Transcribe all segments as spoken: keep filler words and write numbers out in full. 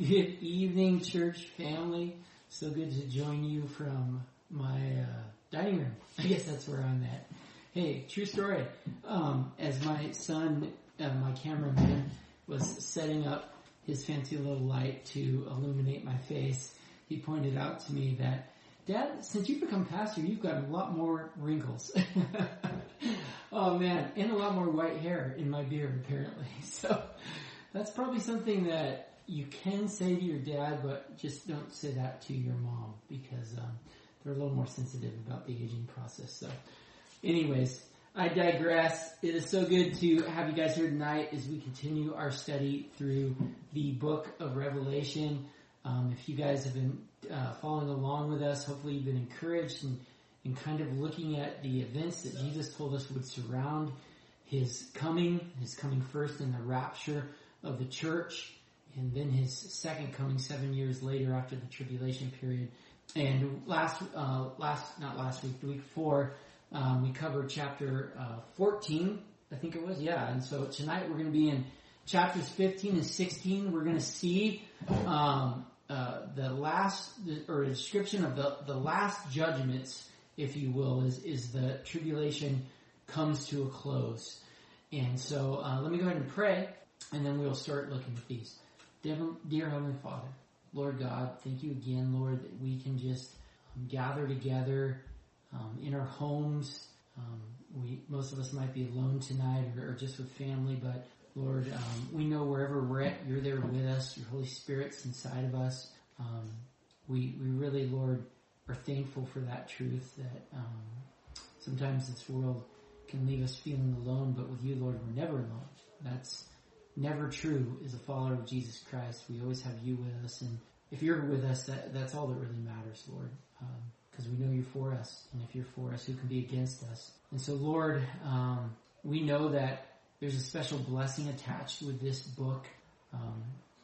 Good evening, church family. So good to join you from my uh, dining room. I guess that's where I'm at. Hey, true story. Um, as my son, uh, my cameraman, was setting up his fancy little light to illuminate my face, he pointed out to me that, Dad, since you've become pastor, you've got a lot more wrinkles. Oh man, and a lot more white hair in my beard, apparently. So that's probably something that you can say to your dad, but just don't say that to your mom because um, they're a little more sensitive about the aging process. So anyways, I digress. It is so good to have you guys here tonight as we continue our study through the book of Revelation. Um, if you guys have been uh, following along with us, hopefully you've been encouraged and, and kind of looking at the events that Jesus told us would surround his coming, his coming first in the rapture of the church, and then his second coming seven years later after the tribulation period. And last, uh, last, not last week, the week before, um, we covered chapter uh, fourteen, I think it was, yeah. And so tonight we're going to be in chapters fifteen and sixteen. We're going to see um, uh, the last, or a description of the, the last judgments, if you will, is, is the tribulation comes to a close. And so uh, let me go ahead and pray, and then we'll start looking at these. Dear, dear Heavenly Father, Lord God, thank you again, Lord, that we can just um, gather together um, in our homes. Um, we most of us might be alone tonight or, or just with family, but Lord, um, we know wherever we're at, you're there with us. Your Holy Spirit's inside of us. Um, we we really, Lord, are thankful for that truth that um, sometimes this world can leave us feeling alone, but with you, Lord, we're never alone. That's never true as a follower of Jesus Christ. We always have you with us, and if you're with us, that, that's all that really matters, Lord, because um, we know you're for us, and if you're for us, who can be against us? And so, Lord, um, we know that there's a special blessing attached with this book. Um,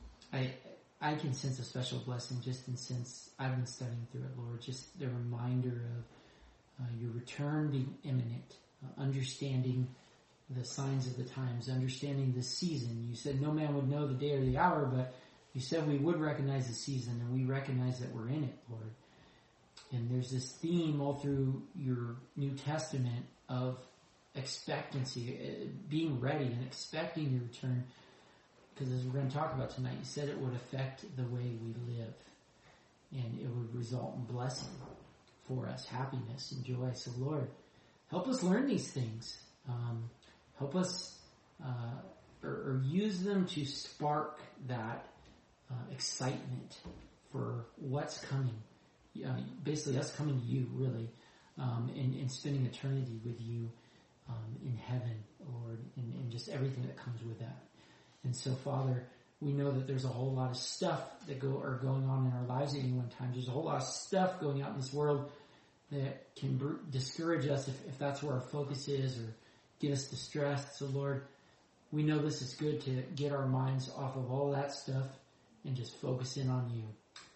I I can sense a special blessing just in since I've been studying through it, Lord, just the reminder of uh, your return being imminent, uh, understanding the signs of the times, understanding the season. You said no man would know the day or the hour, but you said we would recognize the season, and we recognize that we're in it, Lord. And there's this theme all through your New Testament of expectancy, uh, being ready and expecting your return, because as we're going to talk about tonight, you said it would affect the way we live, and it would result in blessing for us, happiness and joy. So Lord, help us learn these things. Um, Help us, uh, or, or use them to spark that uh, excitement for what's coming. Uh, basically, us coming to you, really, um, and, and spending eternity with you um, in heaven, Lord, and, and just everything that comes with that. And so, Father, we know that there's a whole lot of stuff that go are going on in our lives at any one time. There's a whole lot of stuff going out in this world that can br- discourage us if, if that's where our focus is, or get us distressed. So Lord, we know this is good to get our minds off of all that stuff and just focus in on you.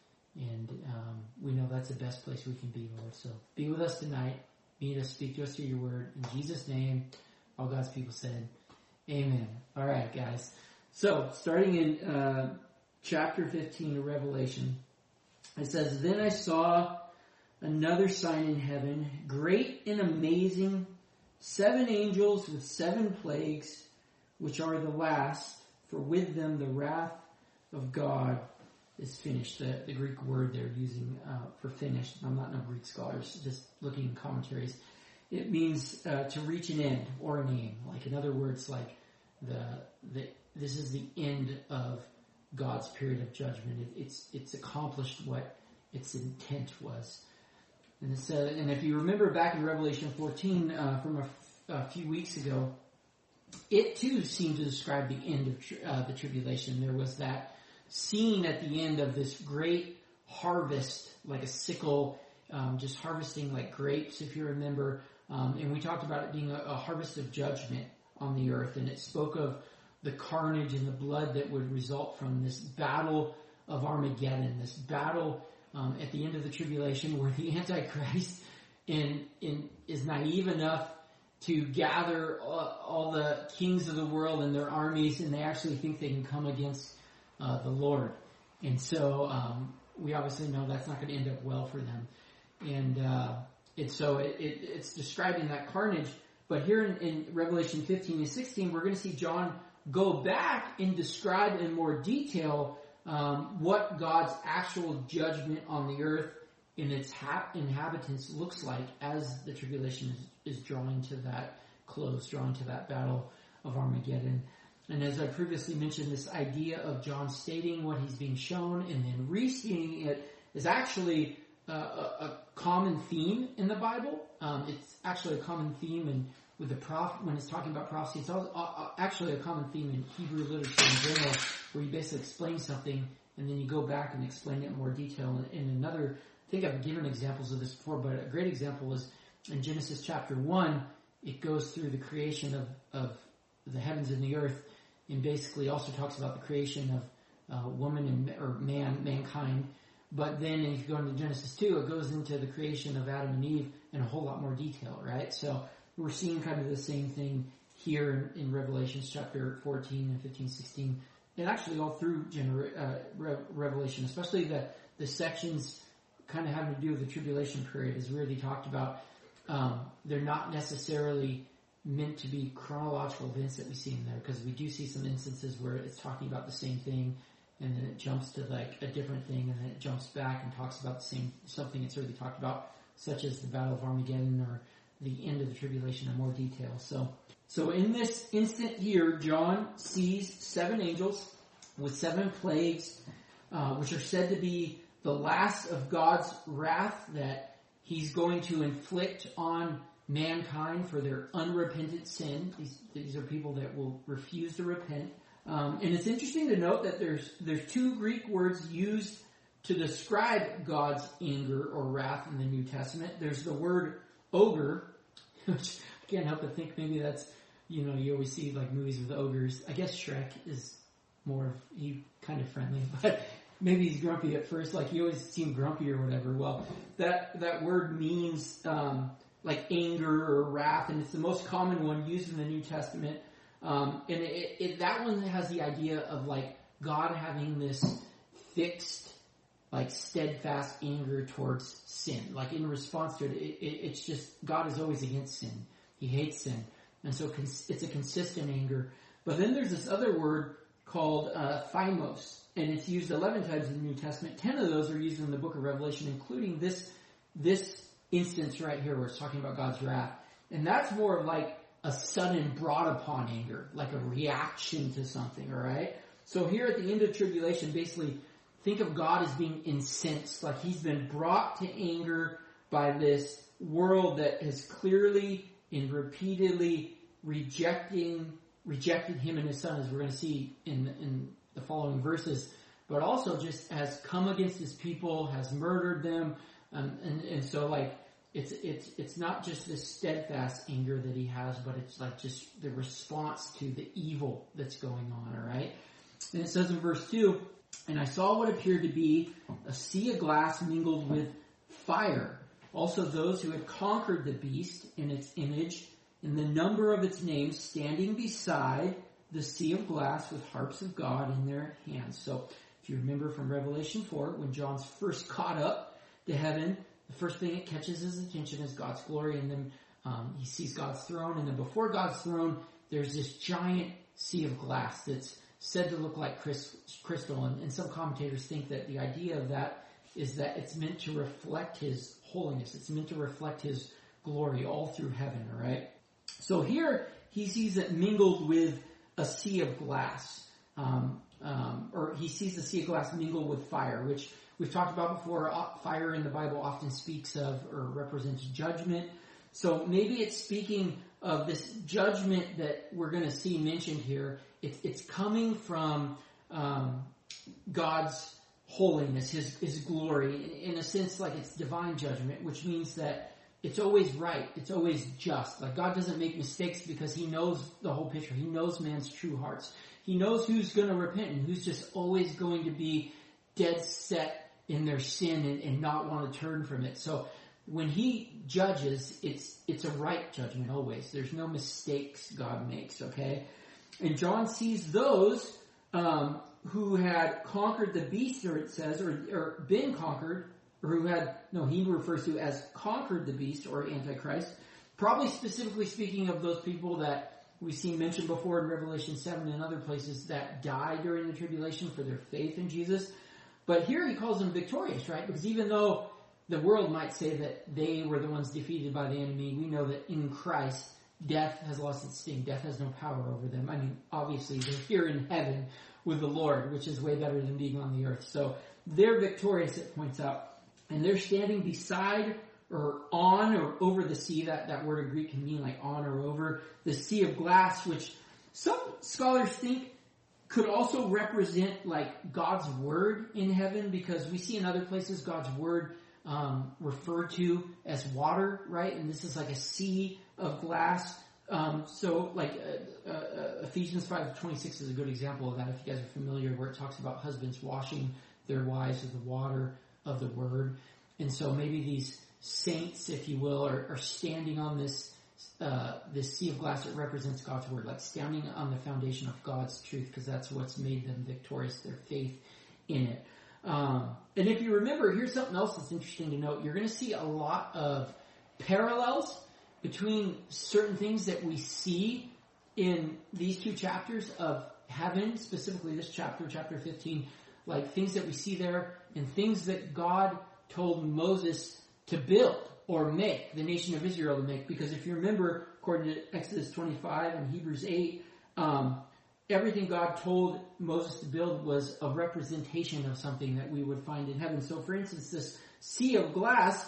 And um, we know that's the best place we can be, Lord. So be with us tonight. Meet us, speak to us through your word. In Jesus' name, all God's people said, amen. All right, guys. So starting in uh, chapter fifteen of Revelation, it says, Then I saw another sign in heaven, great and amazing, seven angels with seven plagues, which are the last, for with them the wrath of God is finished. The, the Greek word they're using uh, for finished, I'm not no Greek scholars, just looking in commentaries. It means uh, to reach an end or an aim. Like in other words, like the the this is the end of God's period of judgment. It, it's it's accomplished what its intent was. And, it said, and if you remember back in Revelation fourteen uh, from a, a few weeks ago, it too seemed to describe the end of tri- uh, the tribulation. There was that scene at the end of this great harvest, like a sickle, um, just harvesting like grapes, if you remember. Um, and we talked about it being a, a harvest of judgment on the earth. And it spoke of the carnage and the blood that would result from this battle of Armageddon, this battle Um, at the end of the tribulation, where the Antichrist in, in, is naive enough to gather all, all the kings of the world and their armies, and they actually think they can come against uh, the Lord. And so um, we obviously know that's not going to end up well for them. And uh, it, so it, it, it's describing that carnage. But here in, in Revelation fifteen and sixteen, we're going to see John go back and describe in more detail um, what God's actual judgment on the earth and its ha- inhabitants looks like as the tribulation is, is drawing to that close, drawing to that battle of Armageddon. And as I previously mentioned, this idea of John stating what he's being shown and then restating it is actually uh, a, a common theme in the Bible. Um, it's actually a common theme in with the prof when it's talking about prophecy. It's also, uh, actually a common theme in Hebrew literature in general, where you basically explain something and then you go back and explain it in more detail. And another, I think I've given examples of this before, but a great example is in Genesis chapter one. It goes through the creation of, of the heavens and the earth, and basically also talks about the creation of uh, woman and or man, mankind. But then if you go into Genesis two, it goes into the creation of Adam and Eve in a whole lot more detail, right? So we're seeing kind of the same thing here in, in Revelations chapter fourteen and fifteen, sixteen, and actually all through gener- uh, Re- Revelation, especially the, the sections kind of having to do with the tribulation period, as we already talked about. Um, they're not necessarily meant to be chronological events that we see in there, because we do see some instances where it's talking about the same thing, and then it jumps to like a different thing, and then it jumps back and talks about the same something it's already talked about, such as the Battle of Armageddon or the end of the tribulation in more detail. So, so in this instant here, John sees seven angels with seven plagues, uh, which are said to be the last of God's wrath that He's going to inflict on mankind for their unrepentant sin. These, these are people that will refuse to repent. Um, and it's interesting to note that there's there's two Greek words used to describe God's anger or wrath in the New Testament. There's the word ogre, which I can't help but think maybe that's, you know, you always see like movies with ogres. I guess Shrek is more of, he kind of friendly, but maybe he's grumpy at first, like he always seemed grumpy or whatever. Well, that, that word means, um, like anger or wrath, and it's the most common one used in the New Testament. Um, and it, it, that one has the idea of like God having this fixed, like steadfast anger towards sin. Like in response to it, it, it it's just, God is always against sin. He hates sin. And so cons- it's a consistent anger. But then there's this other word called uh, thymos, and it's used eleven times in the New Testament. Ten of those are used in the book of Revelation, including this this instance right here where it's talking about God's wrath. And that's more of like a sudden brought upon anger, like a reaction to something, all right? So here at the end of tribulation, basically, think of God as being incensed, like He's been brought to anger by this world that has clearly and repeatedly rejecting rejected Him and His Son, as we're going to see in, in the following verses, but also just has come against His people, has murdered them, um, and, and so like it's it's it's not just this steadfast anger that He has, but it's like just the response to the evil that's going on, all right? And it says in verse two, "And I saw what appeared to be a sea of glass mingled with fire. Also those who had conquered the beast in its image, and the number of its names, standing beside the sea of glass with harps of God in their hands." So if you remember from Revelation four, when John's first caught up to heaven, the first thing that catches his attention is God's glory, and then um, he sees God's throne, and then before God's throne, there's this giant sea of glass that's said to look like crystal, and, and some commentators think that the idea of that is that it's meant to reflect His holiness. It's meant to reflect His glory all through heaven, all right? So here, he sees it mingled with a sea of glass, um, um, or he sees the sea of glass mingled with fire, which we've talked about before. Fire in the Bible often speaks of or represents judgment. So maybe it's speaking of this judgment that we're going to see mentioned here. It's, it's coming from um, God's holiness, His, His glory, in, in a sense like it's divine judgment, which means that it's always right. It's always just. Like God doesn't make mistakes because He knows the whole picture. He knows man's true hearts. He knows who's going to repent and who's just always going to be dead set in their sin and, and not want to turn from it. So when He judges, it's it's a right judgment always. There's no mistakes God makes, okay? And John sees those um, who had conquered the beast, or it says, or, or been conquered, or who had, no, he refers to as conquered the beast, or Antichrist. Probably specifically speaking of those people that we've seen mentioned before in Revelation seven and other places that died during the tribulation for their faith in Jesus. But here he calls them victorious, right? Because even though the world might say that they were the ones defeated by the enemy, we know that in Christ, death has lost its sting. Death has no power over them. I mean, obviously, they're here in heaven with the Lord, which is way better than being on the earth. So they're victorious, it points out. And they're standing beside or on or over the sea. That, that word in Greek can mean like on or over. The sea of glass, which some scholars think could also represent like God's word in heaven, because we see in other places God's word um, referred to as water, right? And this is like a sea of glass. Um, so like uh, uh, Ephesians five twenty-six is a good example of that, if you guys are familiar, where it talks about husbands washing their wives with the water of the word. And so maybe these saints, if you will, are, are standing on this uh, this sea of glass that represents God's word, like standing on the foundation of God's truth, because that's what's made them victorious, their faith in it. Um, and if you remember, here's something else that's interesting to note. You're going to see a lot of parallels between certain things that we see in these two chapters of heaven, specifically this chapter, chapter fifteen, like things that we see there and things that God told Moses to build or make, the nation of Israel to make. Because if you remember, according to Exodus twenty-five and Hebrews eight, um, everything God told Moses to build was a representation of something that we would find in heaven. So for instance, this sea of glass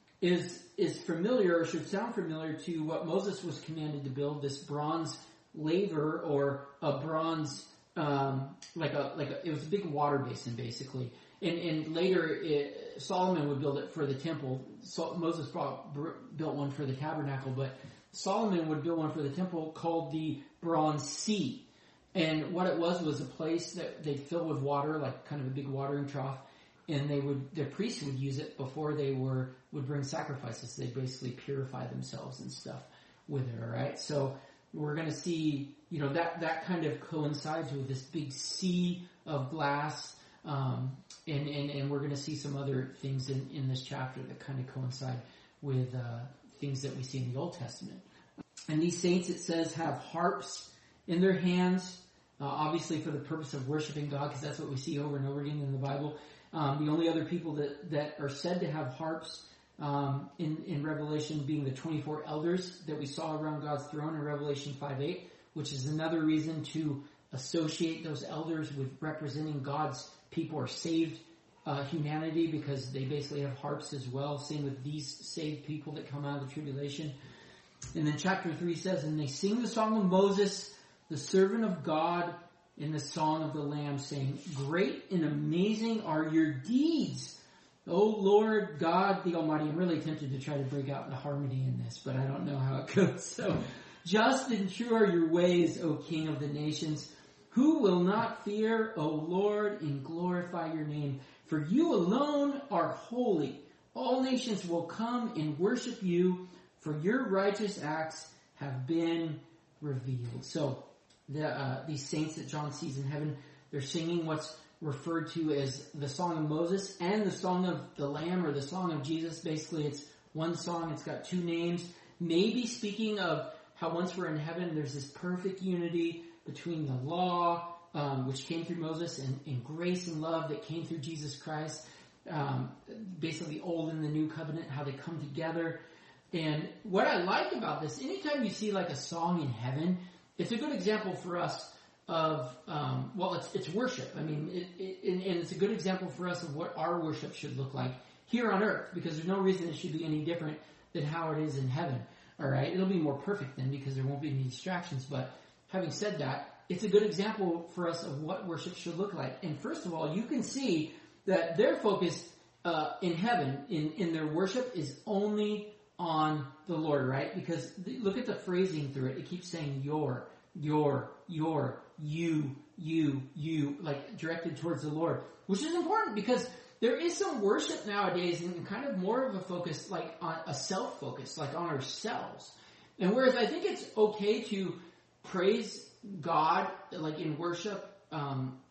is is familiar, or should sound familiar, to what Moses was commanded to build, this bronze laver, or a bronze, um, like a, like a, it was a big water basin basically. And, and later it, Solomon would build it for the temple. So Moses brought, built one for the tabernacle, but Solomon would build one for the temple called the Bronze Sea. And what it was was a place that they'd fill with water, like kind of a big watering trough, and they would, the priests would use it before they were, would bring sacrifices. They basically purify themselves and stuff with it, alright? So we're gonna see, you know, that, that kind of coincides with this big sea of glass, um, and, and, and we're gonna see some other things in, in this chapter that kind of coincide with, uh, things that we see in the Old Testament. And these saints, it says, have harps in their hands, uh, obviously for the purpose of worshiping God, because that's what we see over and over again in the Bible. Um, the only other people that, that are said to have harps um, in, in Revelation being the twenty-four elders that we saw around God's throne in Revelation five eight, which is another reason to associate those elders with representing God's people or saved uh, humanity, because they basically have harps as well. Same with these saved people that come out of the tribulation. And then chapter three says, and they sing the song of Moses, the servant of God, in the song of the Lamb, saying, great and amazing are your deeds, O Lord God the Almighty. I'm really tempted to try to break out the harmony in this, but I don't know how it goes. So, just and true are your ways, O King of the nations. Who will not fear, O Lord, and glorify your name? For you alone are holy. All nations will come and worship you, for your righteous acts have been revealed. So, The, uh, these saints that John sees in heaven, they're singing what's referred to as the Song of Moses and the Song of the Lamb, or the Song of Jesus. Basically, it's one song. It's got two names. Maybe speaking of how once we're in heaven, there's this perfect unity between the law, um, which came through Moses, and, and grace and love that came through Jesus Christ. Um, basically, the Old and the New Covenant, how they come together. And what I like about this, anytime you see like a song in heaven, it's a good example for us of, um, well, it's, it's worship. I mean, it, it, and it's a good example for us of what our worship should look like here on earth, because there's no reason it should be any different than how it is in heaven. All right, it'll be more perfect then, because there won't be any distractions. But having said that, it's a good example for us of what worship should look like. And first of all, you can see that their focus uh, in heaven, in, in their worship, is only on the Lord, right? Because the, look at the phrasing through it. It keeps saying your, your, your, you, you, you, like directed towards the Lord, which is important because there is some worship nowadays and kind of more of a focus like on a self focus, like on ourselves. And whereas I think it's okay to praise God, like in worship, um,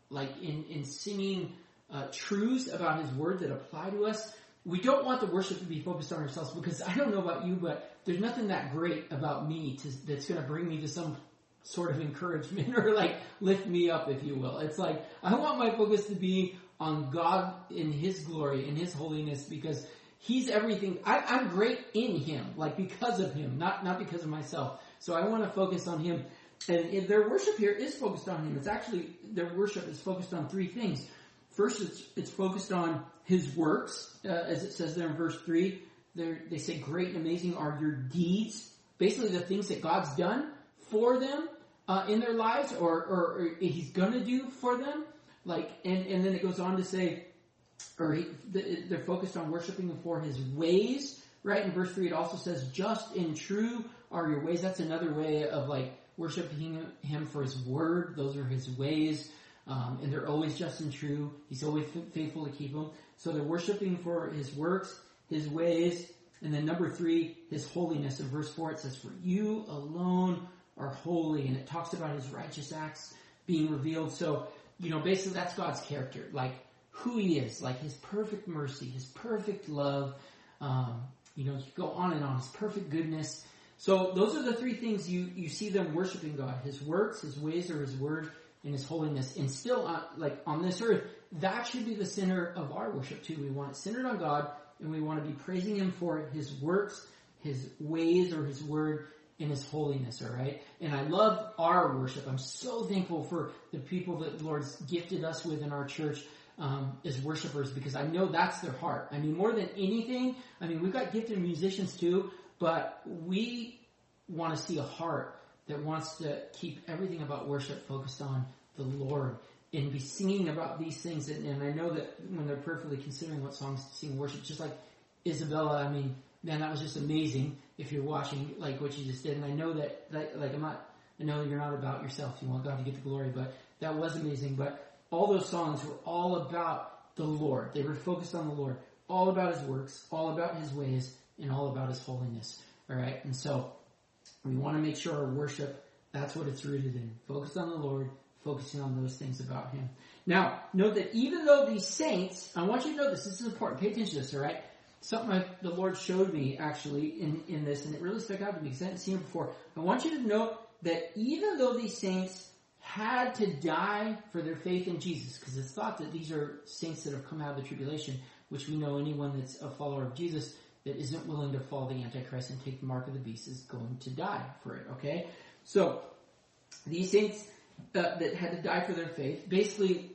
like in, in singing uh, truths about his word that apply to us. We don't want the worship to be focused on ourselves, because I don't know about you, but there's nothing that great about me to, that's going to bring me to some sort of encouragement or like lift me up, if you will. It's like, I want my focus to be on God in his glory, in his holiness, because he's everything. I, I'm great in him, like because of him, not, not because of myself. So I want to focus on him. And their worship here is focused on him. It's actually, their worship is focused on three things. First, it's, it's focused on his works, uh, as it says there in verse three. They say, great and amazing are your deeds. Basically, the things that God's done for them uh, in their lives, or, or, or he's going to do for them. Like, and, and then it goes on to say, or he, they're focused on worshiping him for his ways, right? In verse three, it also says, just and true are your ways. That's another way of like worshiping him for his word. Those are his ways. Um, and they're always just and true. He's always faithful to keep them. So they're worshiping for his works, his ways, and then number three, his holiness. In verse four, it says, for you alone are holy. And it talks about his righteous acts being revealed. So, you know, basically that's God's character, like who he is, like his perfect mercy, his perfect love. Um, you know, you go on and on, his perfect goodness. So those are the three things you, you see them worshiping God, his works, his ways, or his word, and his holiness. And still, uh, like on this earth, that should be the center of our worship too. We want it centered on God, and we want to be praising him for his works, his ways, or his word, and his holiness, all right? And I love our worship. I'm so thankful for the people that the Lord's gifted us with in our church um, as worshipers, because I know that's their heart. I mean, more than anything, I mean, we've got gifted musicians too, but we want to see a heart that wants to keep everything about worship focused on the Lord and be singing about these things. And, and I know that when they're prayerfully considering what songs to sing in worship, just like Isabella, I mean, man, that was just amazing if you're watching, like what you just did. And I know that, that, like, I'm not, I know you're not about yourself. You want God to get the glory, but that was amazing. But all those songs were all about the Lord. They were focused on the Lord, all about his works, all about his ways, and all about his holiness. All right. And so we want to make sure our worship, that's what it's rooted in. Focused on the Lord, focusing on those things about him. Now, note that even though these saints, I want you to know this, this is important. Pay attention to this, all right? Something I, the Lord showed me, actually, in, in this, and it really stuck out to me because I hadn't seen it before. I want you to note that even though these saints had to die for their faith in Jesus, because it's thought that these are saints that have come out of the tribulation, which we know anyone that's a follower of Jesus that isn't willing to follow the Antichrist and take the mark of the beast is going to die for it, okay? So, these saints uh, that had to die for their faith, basically,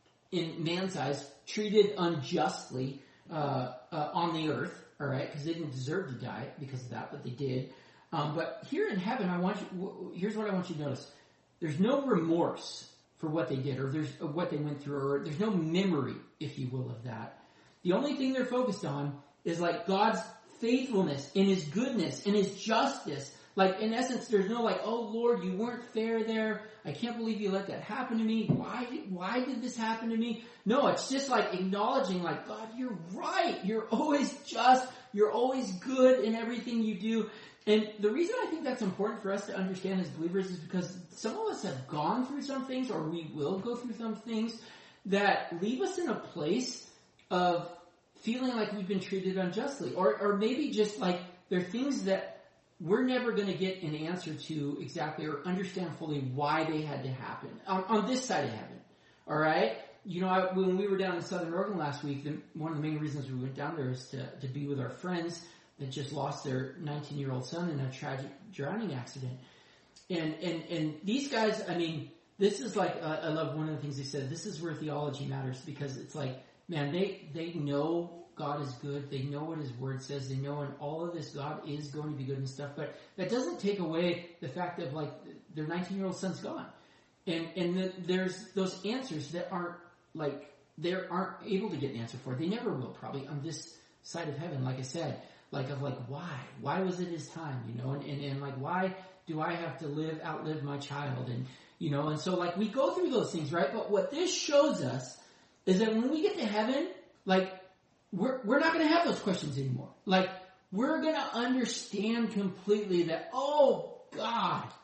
in man's eyes, treated unjustly uh, uh, on the earth, all right, because they didn't deserve to die because of that, but they did. Um, but here in heaven, I want you, here's what I want you to notice. There's no remorse for what they did, or there's or what they went through, or there's no memory, if you will, of that. The only thing they're focused on is like God's faithfulness and his goodness and his justice. Like, in essence, there's no like, oh Lord, you weren't fair there. I can't believe you let that happen to me. Why did, why did this happen to me? No, it's just like acknowledging like, God, you're right. You're always just. You're always good in everything you do. And the reason I think that's important for us to understand as believers is because some of us have gone through some things, or we will go through some things that leave us in a place of feeling like we've been treated unjustly. Or, or maybe just like there are things that we're never going to get an answer to exactly or understand fully why they had to happen on, on this side of heaven. All right? You know, I, when we were down in Southern Oregon last week, the, one of the main reasons we went down there is to, to be with our friends that just lost their nineteen-year-old son in a tragic drowning accident. And, and, and these guys, I mean, this is like, uh, I love one of the things they said, this is where theology matters, because it's like, man, they, they know God is good. They know what his word says. They know in all of this God is going to be good and stuff. But that doesn't take away the fact that like their nineteen-year-old son's gone. And, and the, there's those answers that aren't like, they aren't able to get an answer for. They never will probably on this side of heaven, like I said. Like, of like, why? Why was it his time, you know? And, and, and like, why do I have to live, outlive my child? And, you know, and so like we go through those things, right? But what this shows us is that when we get to heaven, like, we're, we're not going to have those questions anymore. Like, we're going to understand completely that, oh, God,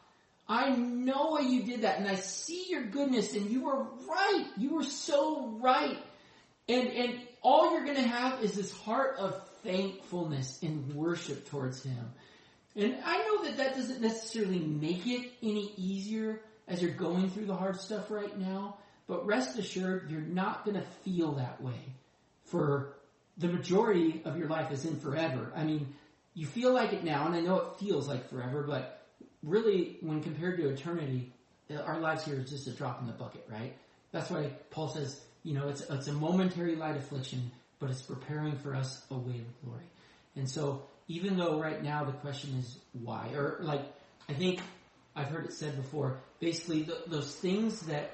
I know why you did that, and I see your goodness, and you were right. You were so right. And and all you're going to have is this heart of thankfulness and worship towards him. And I know that that doesn't necessarily make it any easier as you're going through the hard stuff right now, but rest assured, you're not going to feel that way for the majority of your life, as in forever. I mean, you feel like it now, and I know it feels like forever, but really, when compared to eternity, our lives here is just a drop in the bucket, right? That's why Paul says, you know, it's it's a momentary light affliction, but it's preparing for us a way of glory. And so, even though right now the question is why, or like, I think I've heard it said before, basically the, those things that,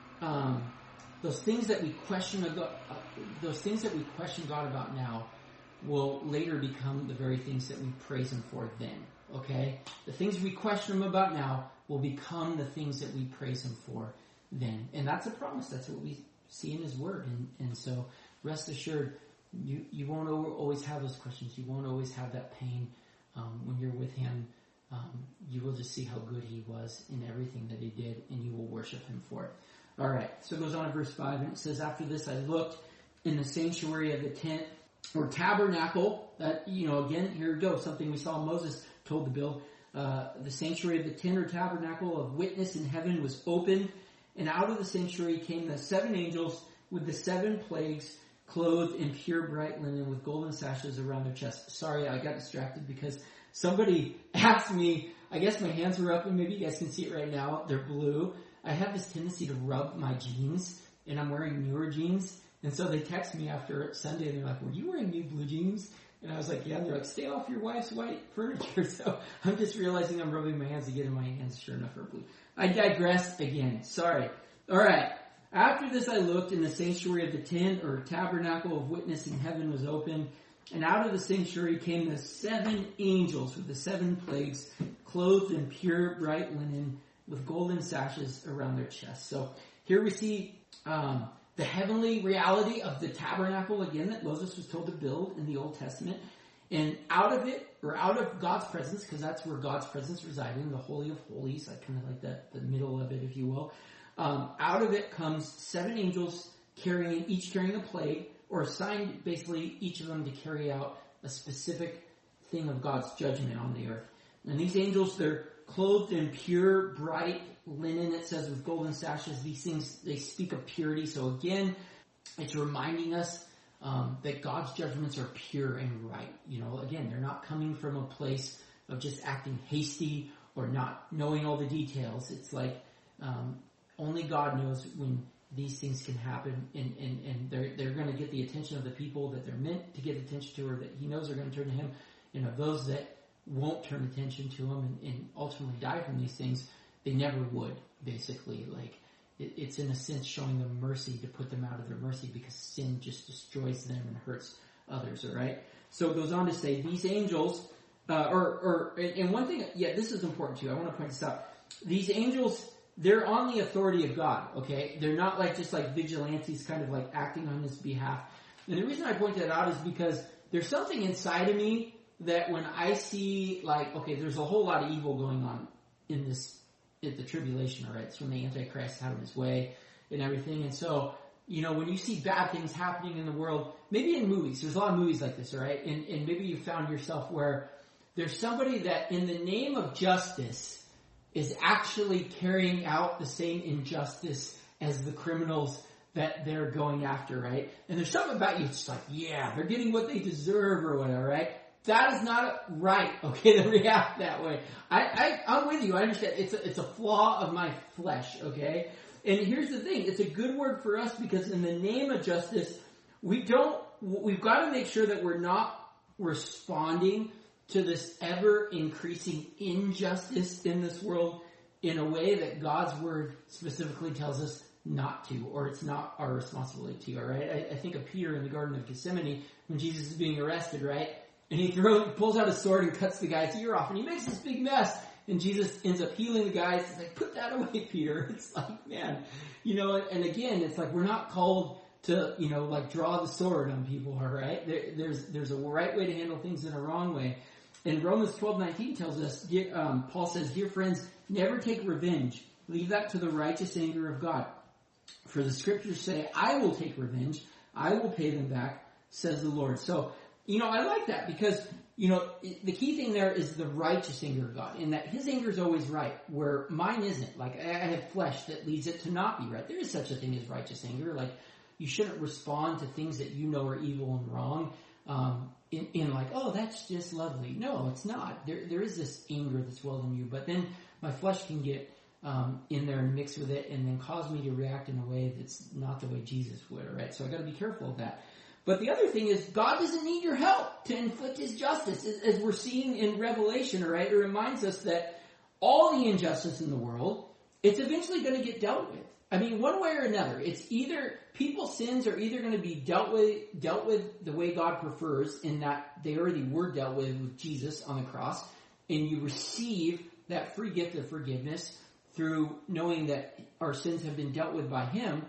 um, those things that we question, uh, those things that we question God about now will later become the very things that we praise him for then. Okay? The things we question him about now will become the things that we praise him for then. And that's a promise. That's what we see in his word. And, and so rest assured, you, you won't always have those questions. You won't always have that pain um, when you're with him. Um, you will just see how good he was in everything that he did, and you will worship him for it. All right. So it goes on in verse five, and it says, after this I looked in the sanctuary of the tent or tabernacle. That, you know, again, here we go. Something we saw Moses told to build. Uh, the sanctuary of the tent or tabernacle of witness in heaven was opened, and out of the sanctuary came the seven angels with the seven plagues, clothed in pure bright linen with golden sashes around their chests. Sorry, I got distracted because somebody asked me, I guess my hands were up, and maybe you guys can see it right now. They're blue. I have this tendency to rub my jeans, and I'm wearing newer jeans. And so they text me after Sunday, and they're like, were you wearing new blue jeans? And I was like, yeah. And they're like, stay off your wife's white furniture. So I'm just realizing I'm rubbing my hands to get in my hands. Sure enough, are blue. I digress again. Sorry. All right. After this I looked, and the sanctuary of the tent or tabernacle of witness in heaven was open. And out of the sanctuary came the seven angels with the seven plagues, clothed in pure bright linen with golden sashes around their chests. So here we see um, the heavenly reality of the tabernacle, again, that Moses was told to build in the Old Testament. And out of it, or out of God's presence, because that's where God's presence resided, in the Holy of Holies, I kind of like that, the middle of it, if you will. Um, out of it comes seven angels carrying, each carrying a plague, or assigned basically each of them to carry out a specific thing of God's judgment on the earth. And these angels, they're clothed in pure, bright linen, it says, with golden sashes. These things, they speak of purity. So again, it's reminding us um, that God's judgments are pure and right. You know, again, they're not coming from a place of just acting hasty or not knowing all the details. It's like um, only God knows when these things can happen, and, and, and they're, they're going to get the attention of the people that they're meant to get attention to, or that he knows are going to turn to him. You know, those that won't turn attention to him and, and ultimately die from these things, they never would, basically. Like, it, it's in a sense showing them mercy to put them out of their mercy, because sin just destroys them and hurts others, all right? So it goes on to say, these angels, uh, or, or, and one thing, yeah, this is important too, I want to point this out. These angels, they're on the authority of God, okay? They're not like just like vigilantes kind of like acting on his behalf. And the reason I point that out is because there's something inside of me that when I see like, okay, there's a whole lot of evil going on in this, in the tribulation, all right? It's when the Antichrist having his way and everything. And so, you know, when you see bad things happening in the world, maybe in movies, there's a lot of movies like this, all right? And, and maybe you found yourself where there's somebody that in the name of justice is actually carrying out the same injustice as the criminals that they're going after, right? And there's something about you, it's just like, yeah, they're getting what they deserve or whatever, right? That is not right, okay, to react that way. I, I, I'm with you, I understand. It's a, it's a flaw of my flesh, okay? And here's the thing, it's a good word for us because in the name of justice, we don't, we've got to make sure that we're not responding to this ever-increasing injustice in this world in a way that God's word specifically tells us not to, or it's not our responsibility to, all right? I, I think of Peter in the Garden of Gethsemane when Jesus is being arrested, right? And he throws, pulls out a sword and cuts the guy's ear off, and he makes this big mess. And Jesus ends up healing the guy. He's like, put that away, Peter. It's like, man, you know, and again, it's like we're not called to, you know, like draw the sword on people, all right? There, there's, there's a right way to handle things and a wrong way. And Romans twelve nineteen tells us, um, Paul says, dear friends, never take revenge. Leave that to the righteous anger of God. For the scriptures say, I will take revenge. I will pay them back, says the Lord. So, you know, I like that because, you know, the key thing there is the righteous anger of God, in that his anger is always right, where mine isn't. Like, I have flesh that leads it to not be right. There is such a thing as righteous anger. Like, you shouldn't respond to things that you know are evil and wrong, um, in, in like, oh, that's just lovely. No, it's not. There, there is this anger that's well in you, but then my flesh can get um, in there and mix with it and then cause me to react in a way that's not the way Jesus would, all right? So I got to be careful of that. But the other thing is, God doesn't need your help to inflict his justice. As, as we're seeing in Revelation, all right, it reminds us that all the injustice in the world, it's eventually going to get dealt with. I mean, one way or another, it's either, people's sins are either going to be dealt with, dealt with the way God prefers, in that they already were dealt with with Jesus on the cross, and you receive that free gift of forgiveness through knowing that our sins have been dealt with by him,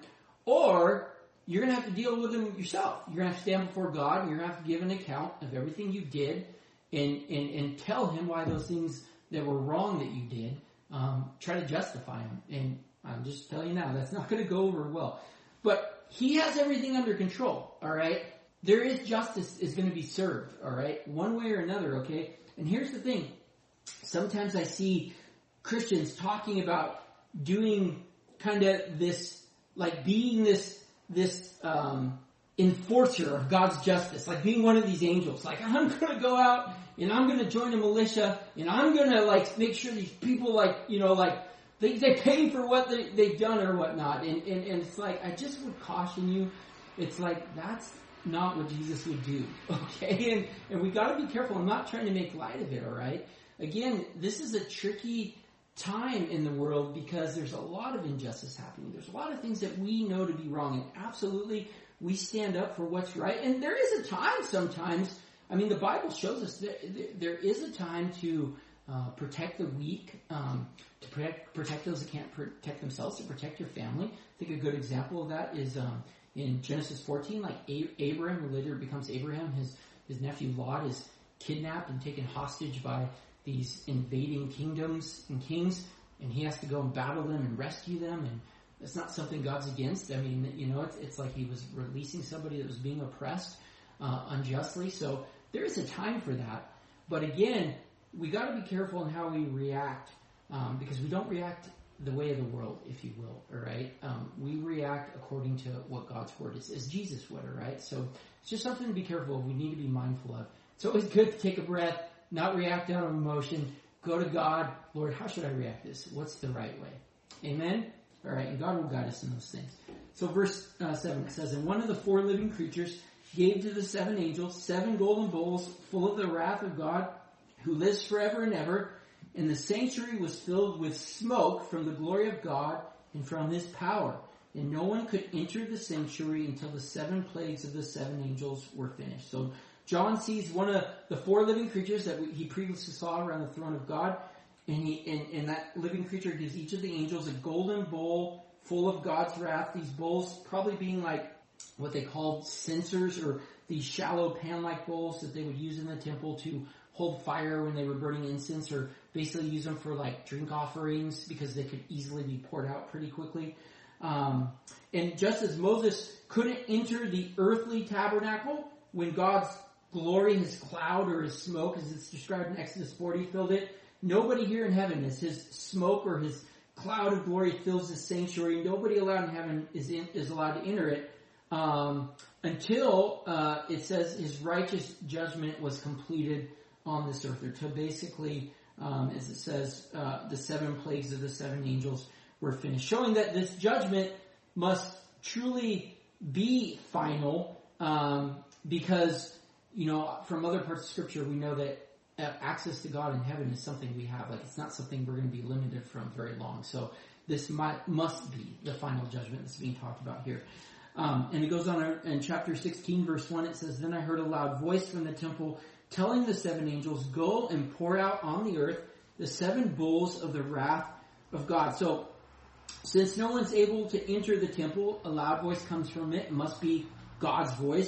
or you're going to have to deal with them yourself. You're going to have to stand before God, and you're going to have to give an account of everything you did, and, and, and tell him why those things that were wrong that you did, um, try to justify them. And I'm just telling you now, that's not going to go over well. But he has everything under control, all right? There is justice is going to be served, all right? One way or another, okay? And here's the thing. Sometimes I see Christians talking about doing kind of this, like being this, this um, enforcer of God's justice, like being one of these angels. Like, I'm going to go out and I'm going to join a militia and I'm going to, like, make sure these people, like, you know, like, They, they pay for what they, they've done or whatnot. And, and, and it's like, I just would caution you, it's like, that's not what Jesus would do. Okay? And, and we gotta be careful. I'm not trying to make light of it, alright? Again, this is a tricky time in the world because there's a lot of injustice happening. There's a lot of things that we know to be wrong. And absolutely, we stand up for what's right. And there is a time sometimes, I mean, the Bible shows us that there is a time to Uh, protect the weak, um, to protect, protect those that can't protect themselves, to protect your family. I think a good example of that is um, in Genesis fourteen, like A- Abraham, who later becomes Abraham, his, his nephew Lot is kidnapped and taken hostage by these invading kingdoms and kings, and he has to go and battle them and rescue them, and that's not something God's against. I mean, you know, it's, it's like he was releasing somebody that was being oppressed uh, unjustly, so there is a time for that. But again, we got to be careful in how we react, um, because we don't react the way of the world, if you will, all right? Um, we react according to what God's word is, as Jesus would, all right? So it's just something to be careful of. We need to be mindful of. It's always good to take a breath, not react out of emotion. Go to God. Lord, how should I react this? What's the right way? Amen? All right, and God will guide us in those things. So verse uh, seven says, and one of the four living creatures gave to the seven angels seven golden bowls full of the wrath of God, who lives forever and ever, and the sanctuary was filled with smoke from the glory of God and from his power. And no one could enter the sanctuary until the seven plagues of the seven angels were finished. So John sees one of the four living creatures that he previously saw around the throne of God, and he and, and that living creature gives each of the angels a golden bowl full of God's wrath. These bowls probably being like what they called censers, or these shallow pan-like bowls that they would use in the temple to hold fire when they were burning incense, or basically use them for like drink offerings because they could easily be poured out pretty quickly. Um, and just as Moses couldn't enter the earthly tabernacle when God's glory, his cloud or his smoke, as it's described in Exodus forty, filled it, nobody here in heaven, as his smoke or his cloud of glory fills the sanctuary, nobody allowed in heaven is in, is allowed to enter it um, until uh, it says his righteous judgment was completed on this earth, or to basically, um, as it says, uh, the seven plagues of the seven angels were finished, showing that this judgment must truly be final, um, because, you know, from other parts of Scripture, we know that uh, access to God in heaven is something we have. Like, it's not something we're going to be limited from very long. So this might, must be the final judgment that's being talked about here. Um, and it goes on in chapter sixteen, verse one, it says, then I heard a loud voice from the temple telling the seven angels, go and pour out on the earth the seven bowls of the wrath of God. So, since no one's able to enter the temple, a loud voice comes from it. It must be God's voice.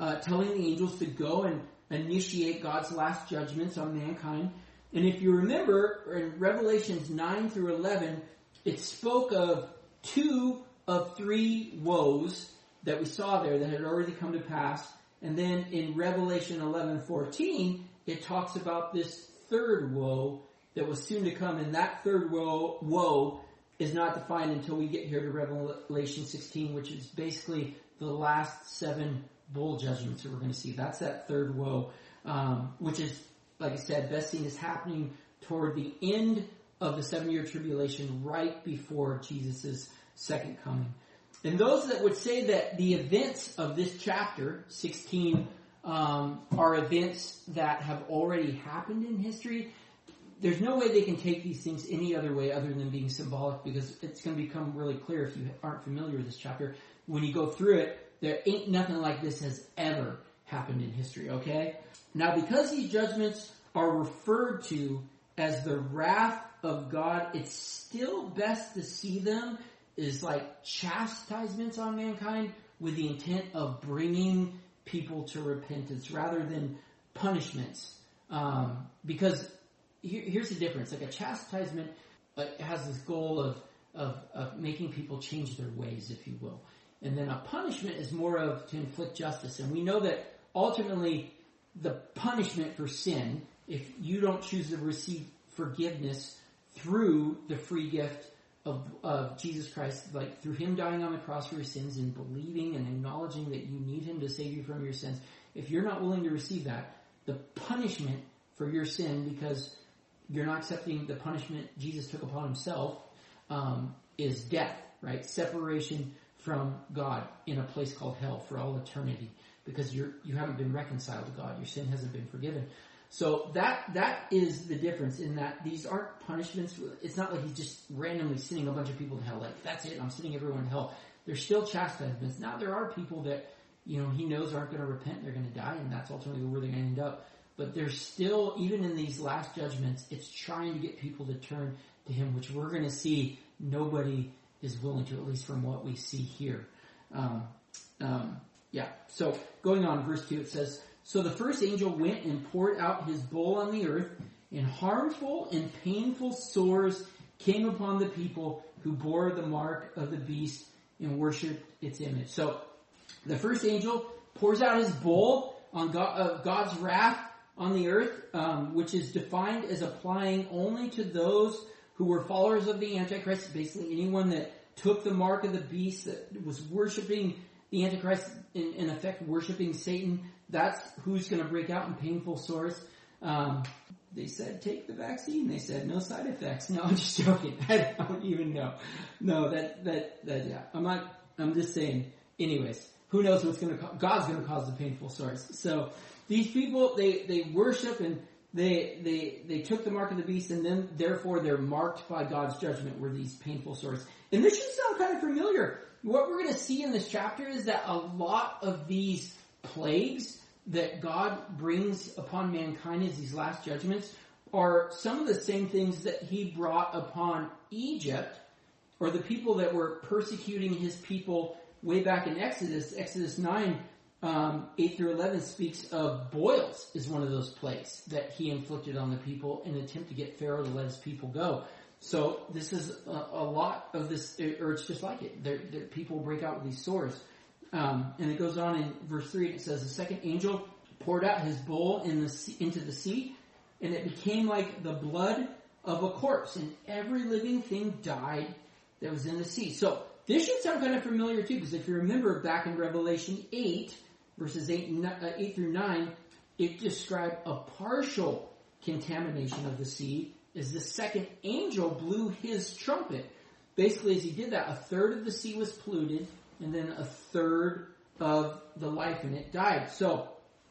uh, telling the angels to go and initiate God's last judgments on mankind. And if you remember, in Revelations nine through eleven, it spoke of two of three woes that we saw there that had already come to pass. And then in Revelation eleven fourteen, it talks about this third woe that was soon to come. And that third woe, woe is not defined until we get here to Revelation sixteen, which is basically the last seven bowl judgments that we're going to see. That's that third woe, um, which is, like I said, best seen as happening toward the end of the seven-year tribulation, right before Jesus' second coming. And those that would say that the events of this chapter, sixteen, um, are events that have already happened in history, there's no way they can take these things any other way other than being symbolic, because it's going to become really clear if you aren't familiar with this chapter. When you go through it, there ain't nothing like this has ever happened in history, okay? Now, because these judgments are referred to as the wrath of God, it's still best to see them as like chastisements on mankind with the intent of bringing people to repentance rather than punishments. Um, because here, here's the difference. Like a chastisement uh, has this goal of, of, of making people change their ways, if you will. And then a punishment is more of to inflict justice. And we know that ultimately the punishment for sin, if you don't choose to receive forgiveness through the free gift of, of Jesus Christ, like through Him dying on the cross for your sins and believing and acknowledging that you need Him to save you from your sins, if you're not willing to receive that, the punishment for your sin, because you're not accepting the punishment Jesus took upon Himself, um, is death, right? Separation from God in a place called hell for all eternity, because you're, you haven't been reconciled to God. Your sin hasn't been forgiven. So that, that is the difference in that these aren't punishments. It's not like He's just randomly sending a bunch of people to hell. Like, that's it, I'm sending everyone to hell. There's still chastisements. Now, there are people that, you know, He knows aren't going to repent. They're going to die, and that's ultimately where they're going to end up. But there's still, even in these last judgments, it's trying to get people to turn to Him, which we're going to see nobody is willing to, at least from what we see here. Um, um, yeah, so going on, verse two, it says, "So the first angel went and poured out his bowl on the earth, and harmful and painful sores came upon the people who bore the mark of the beast and worshipped its image." So the first angel pours out his bowl on God, uh, God's wrath on the earth, um, which is defined as applying only to those who were followers of the Antichrist, basically anyone that took the mark of the beast, that was worshiping the Antichrist, in, in effect worshiping Satan. That's who's going to break out in painful sores. Um, they said, take the vaccine. They said, no side effects. No, I'm just joking. I don't even know. No, that, that, that, yeah. I'm not, I'm just saying. Anyways, who knows what's going to, co- God's going to cause the painful sores. So these people, they, they worship and They, they, they took the mark of the beast, and then therefore they're marked by God's judgment, were these painful sores. And this should sound kind of familiar. What we're going to see in this chapter is that a lot of these plagues that God brings upon mankind as these last judgments are some of the same things that He brought upon Egypt, or the people that were persecuting His people way back in Exodus. Exodus nine, Um, eight through eleven speaks of boils is one of those plagues that He inflicted on the people in an attempt to get Pharaoh to let His people go. So this is a, a lot of this, or it's just like it. They're, they're, people break out with these sores. Um, and it goes on in verse three, it says, "The second angel poured out his bowl in the sea, into the sea, and it became like the blood of a corpse, and every living thing died that was in the sea." So this should sound kind of familiar too, because if you remember back in Revelation eight, verses eight, eight through nine, it described a partial contamination of the sea as the second angel blew his trumpet. Basically, as he did that, a third of the sea was polluted, and then a third of the life in it died. So,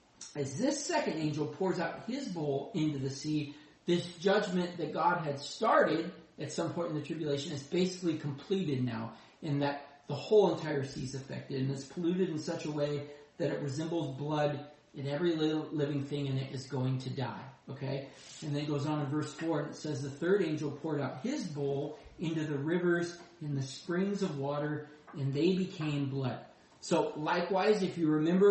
as this second angel pours out his bowl into the sea, this judgment that God had started at some point in the tribulation is basically completed now, in that the whole entire sea is affected, and it's polluted in such a way that it resembles blood, and every living thing in it is going to die. Okay? And then it goes on in verse four, and it says, "The third angel poured out his bowl into the rivers and the springs of water, and they became blood." So likewise, if you remember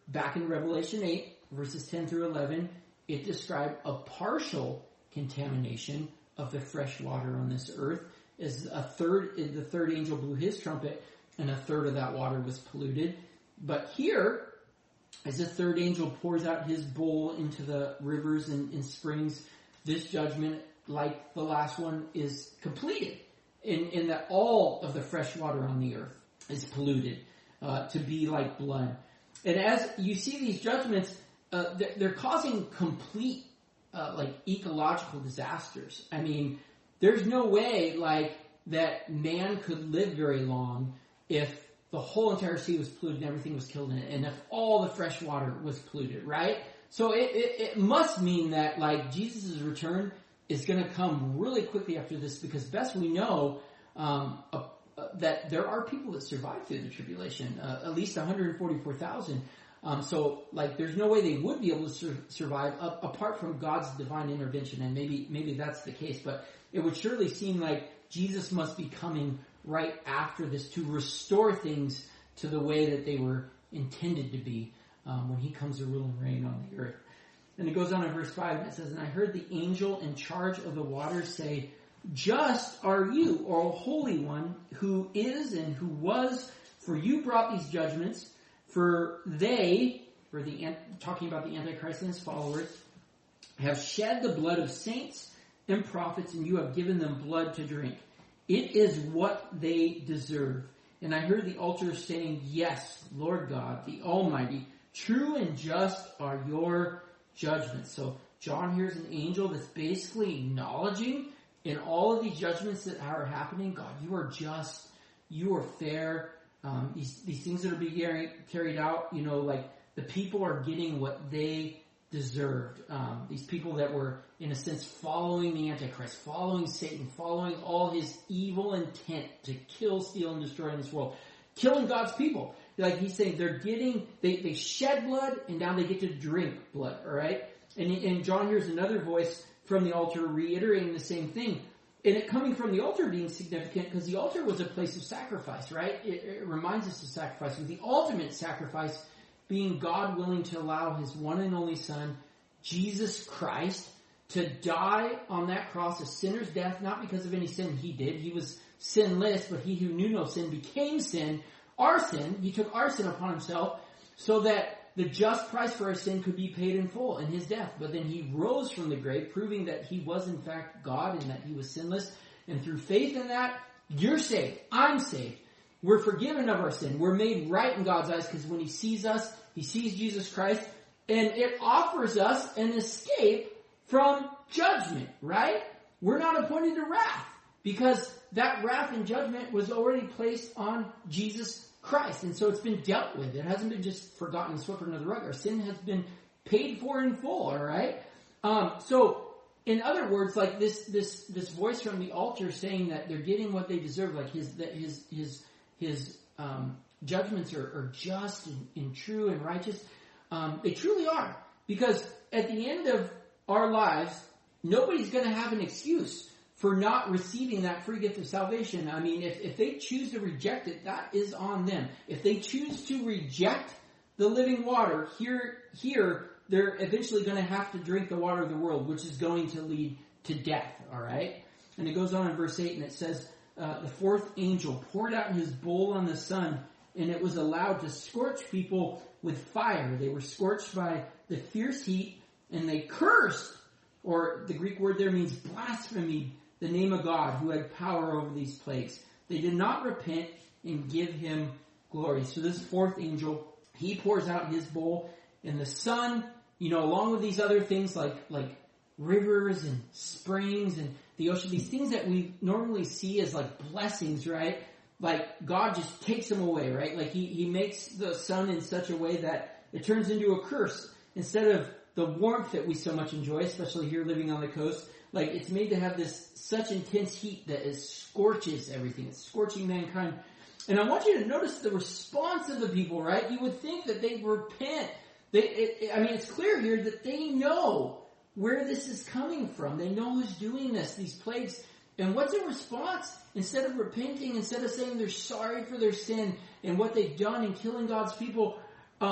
back in Revelation eight, verses ten through eleven, it described a partial contamination of the fresh water on this earth. As a third, the third angel blew his trumpet, and a third of that water was polluted. But here, as the third angel pours out his bowl into the rivers and, and springs, this judgment, like the last one, is completed in, in that all of the fresh water on the earth is polluted uh, to be like blood. And as you see these judgments, uh, they're, they're causing complete uh, like ecological disasters. I mean, there's no way like that man could live very long if the whole entire sea was polluted and everything was killed in it, and if all the fresh water was polluted, right? So it, it, it must mean that like Jesus' return is going to come really quickly after this, because best we know um, uh, uh, that there are people that survive through the tribulation, uh, at least one hundred forty-four thousand. Um, so like there's no way they would be able to sur- survive uh, apart from God's divine intervention, and maybe maybe that's the case, but it would surely seem like Jesus must be coming right after this to restore things to the way that they were intended to be um, when he comes to rule and reign on the earth. And it goes on in verse five, and it says, "And I heard the angel in charge of the waters say, 'Just are you, O Holy One, who is and who was, for you brought these judgments, for they,'" for the talking about the Antichrist and his followers, "'have shed the blood of saints and prophets, and you have given them blood to drink. It is what they deserve. And I heard the altar saying, Yes, Lord God, the Almighty, true and just are your judgments.'" So John hears an angel that's basically acknowledging in all of these judgments that are happening, God, you are just, you are fair. Um, these, these things that are being carried, carried out, you know, like the people are getting what they deserved. Um, these people that were, in a sense, following the Antichrist, following Satan, following all his evil intent to kill, steal, and destroy in this world, killing God's people. Like he's saying, they're getting, they, they shed blood, and now they get to drink blood, all right? And, and John hears another voice from the altar reiterating the same thing. And it coming from the altar being significant because the altar was a place of sacrifice, right? It, it reminds us of sacrifice. With the ultimate sacrifice being God willing to allow his one and only Son, Jesus Christ, to die on that cross, a sinner's death, not because of any sin he did. He was sinless, but he who knew no sin became sin. Our sin, he took our sin upon himself so that the just price for our sin could be paid in full in his death. But then he rose from the grave, proving that he was in fact God and that he was sinless. And through faith in that, you're saved. I'm saved. We're forgiven of our sin. We're made right in God's eyes because when he sees us, he sees Jesus Christ, and it offers us an escape from judgment, right? We're not appointed to wrath because that wrath and judgment was already placed on Jesus Christ. And so it's been dealt with. It hasn't been just forgotten and swept under the rug. Our sin has been paid for in full, all right? Um, so, in other words, like this, this, this voice from the altar saying that they're getting what they deserve, like his, that his, his, his, um, judgments are, are just and, and true and righteous. Um, they truly are. Because at the end of our lives, nobody's going to have an excuse for not receiving that free gift of salvation. I mean, if, if they choose to reject it, that is on them. If they choose to reject the living water, here, here, they're eventually going to have to drink the water of the world, which is going to lead to death, all right? And it goes on in verse eight, and it says, uh, the fourth angel poured out his bowl on the sun, and it was allowed to scorch people with fire. They were scorched by the fierce heat, and they cursed, or the Greek word there means blasphemy, the name of God who had power over these plagues. They did not repent and give him glory. So this fourth angel, he pours out his bowl, and the sun, you know, along with these other things like, like rivers and springs and the ocean, these things that we normally see as like blessings, right? Like God just takes them away, right? Like he, he makes the sun in such a way that it turns into a curse. Instead of the warmth that we so much enjoy, especially here living on the coast, like it's made to have this such intense heat that it scorches everything. It's scorching mankind. And I want you to notice the response of the people, right? You would think that they repent. They, it, it, I mean, it's clear here that they know where this is coming from. They know who's doing this, these plagues. And what's their response? Instead of repenting, instead of saying they're sorry for their sin and what they've done in killing God's people, um,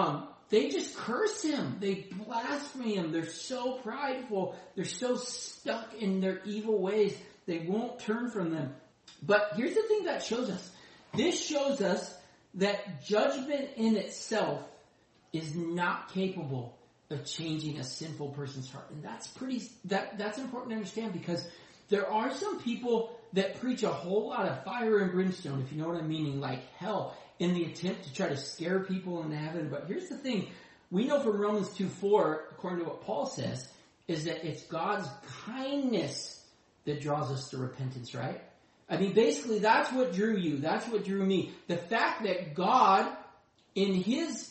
they just curse him. They blaspheme him. They're so prideful. They're so stuck in their evil ways. They won't turn from them. But here's the thing that shows us. This shows us that judgment in itself is not capable of changing a sinful person's heart. And that's pretty, that, that's important to understand, because there are some people that preach a whole lot of fire and brimstone, if you know what I'm meaning, like hell, in the attempt to try to scare people into heaven. But here's the thing. We know from Romans two four, according to what Paul says, is that it's God's kindness that draws us to repentance, right? I mean, basically, that's what drew you. That's what drew me. The fact that God, in his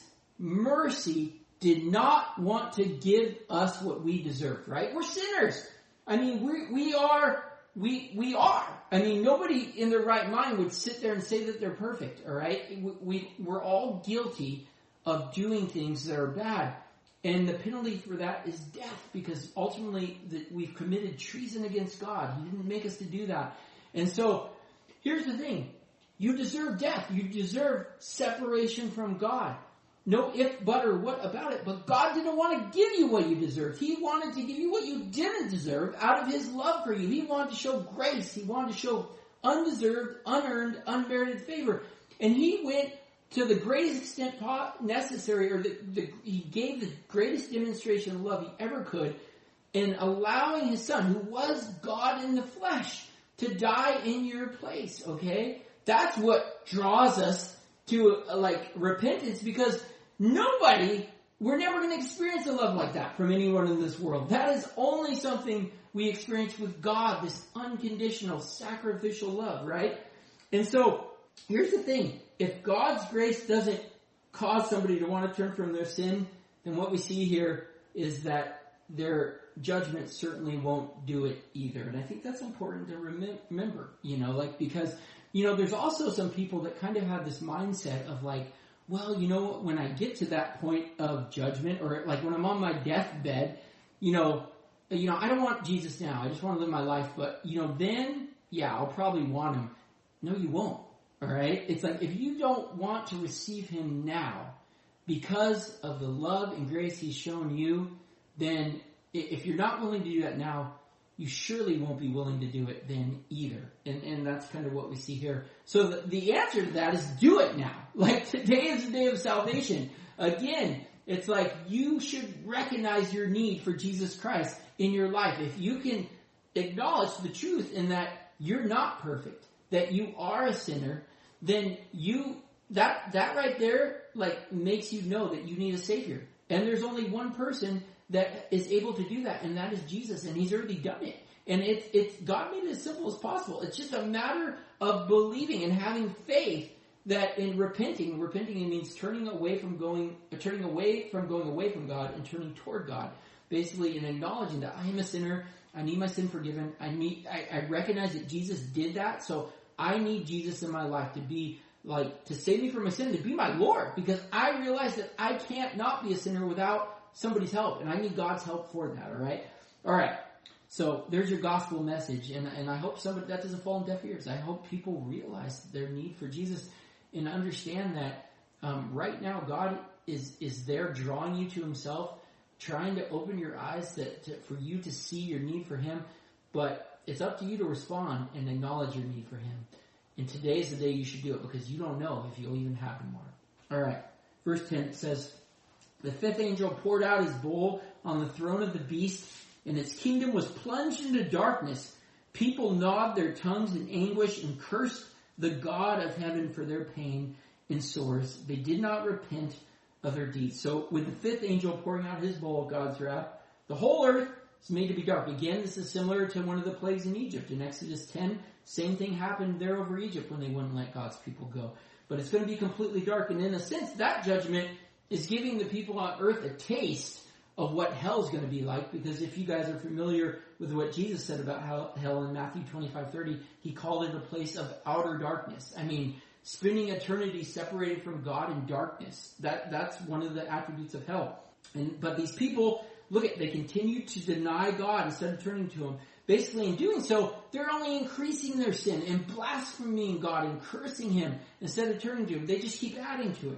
mercy, did not want to give us what we deserved, right? We're sinners. I mean, we we are, we we are. I mean, nobody in their right mind would sit there and say that they're perfect, all right? We, we, we're all guilty of doing things that are bad. And the penalty for that is death, because ultimately the, we've committed treason against God. He didn't make us to do that. And so, here's the thing. You deserve death. You deserve separation from God. No if, but, or what about it. But God didn't want to give you what you deserved. He wanted to give you what you didn't deserve out of his love for you. He wanted to show grace. He wanted to show undeserved, unearned, unmerited favor. And he went to the greatest extent necessary, or the, the, he gave the greatest demonstration of love he ever could in allowing his son, who was God in the flesh, to die in your place, okay? That's what draws us to, uh, like, repentance, because nobody, we're never going to experience a love like that from anyone in this world. That is only something we experience with God, this unconditional, sacrificial love, right? And so, here's the thing. If God's grace doesn't cause somebody to want to turn from their sin, then what we see here is that their judgment certainly won't do it either. And I think that's important to rem- remember, you know, like, because, you know, there's also some people that kind of have this mindset of like, well, you know, when I get to that point of judgment, or like when I'm on my deathbed, you know, you know, I don't want Jesus now. I just want to live my life. But, you know, then, yeah, I'll probably want him. No, you won't. All right. It's like, if you don't want to receive him now because of the love and grace he's shown you, then if you're not willing to do that now, you surely won't be willing to do it then either. And and that's kind of what we see here. So the, the answer to that is do it now. Like, today is the day of salvation. Again, it's like you should recognize your need for Jesus Christ in your life. If you can acknowledge the truth in that you're not perfect, that you are a sinner, then you, that, that right there, like, makes you know that you need a Savior. And there's only one person that is able to do that, and that is Jesus, and he's already done it. And it's, it's, God made it as simple as possible. It's just a matter of believing and having faith that in repenting, repenting it means turning away from going, turning away from going away from God and turning toward God. Basically, in acknowledging that I am a sinner, I need my sin forgiven, I need, I, I recognize that Jesus did that, so I need Jesus in my life to be, like, to save me from my sin, to be my Lord, because I realize that I can't not be a sinner without somebody's help, and I need God's help for that, alright? Alright, so there's your gospel message, and, and I hope somebody, that doesn't fall on deaf ears. I hope people realize their need for Jesus and understand that um, right now God is, is there drawing you to himself, trying to open your eyes that, to, for you to see your need for him, but it's up to you to respond and acknowledge your need for him. And today is the day you should do it, because you don't know if you'll even have tomorrow. Alright, verse ten says, the fifth angel poured out his bowl on the throne of the beast, and its kingdom was plunged into darkness. People gnawed their tongues in anguish and cursed the God of heaven for their pain and sores. They did not repent of their deeds. So with the fifth angel pouring out his bowl of God's wrath, the whole earth is made to be dark. Again, this is similar to one of the plagues in Egypt. In Exodus ten, same thing happened there over Egypt when they wouldn't let God's people go. But it's going to be completely dark. And in a sense, that judgment is giving the people on earth a taste of what hell's going to be like. Because if you guys are familiar with what Jesus said about hell in Matthew twenty-five thirty, he called it a place of outer darkness. I mean, spending eternity separated from God in darkness. That that's one of the attributes of hell. And but these people, look at, they continue to deny God instead of turning to him. Basically, in doing so, they're only increasing their sin and blaspheming God and cursing him instead of turning to him. They just keep adding to it.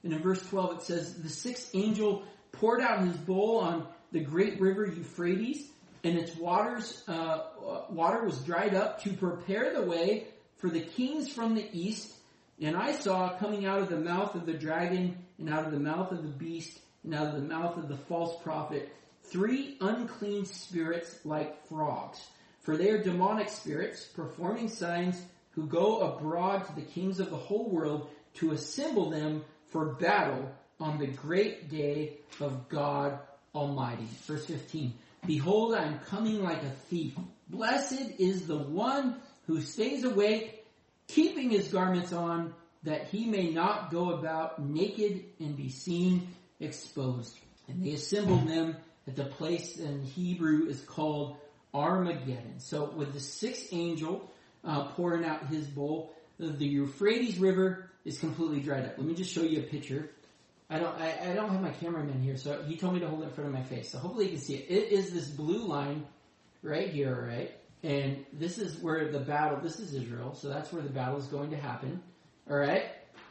And in verse twelve it says, the sixth angel poured out his bowl on the great river Euphrates, and its waters, uh, water was dried up to prepare the way for the kings from the east. And I saw coming out of the mouth of the dragon, and out of the mouth of the beast, and out of the mouth of the false prophet, three unclean spirits like frogs. For they are demonic spirits, performing signs, who go abroad to the kings of the whole world to assemble them for battle on the great day of God Almighty. Verse fifteen. Behold, I am coming like a thief. Blessed is the one who stays awake, keeping his garments on, that he may not go about naked and be seen exposed. And they assembled them at the place in Hebrew is called Armageddon. So with the sixth angel uh, pouring out his bowl, the, the Euphrates River is completely dried up. Let me just show you a picture. I don't I, I don't have my cameraman here, so he told me to hold it in front of my face. So hopefully you can see it. It is this blue line right here, right? And this is where the battle, this is Israel, so that's where the battle is going to happen. All right?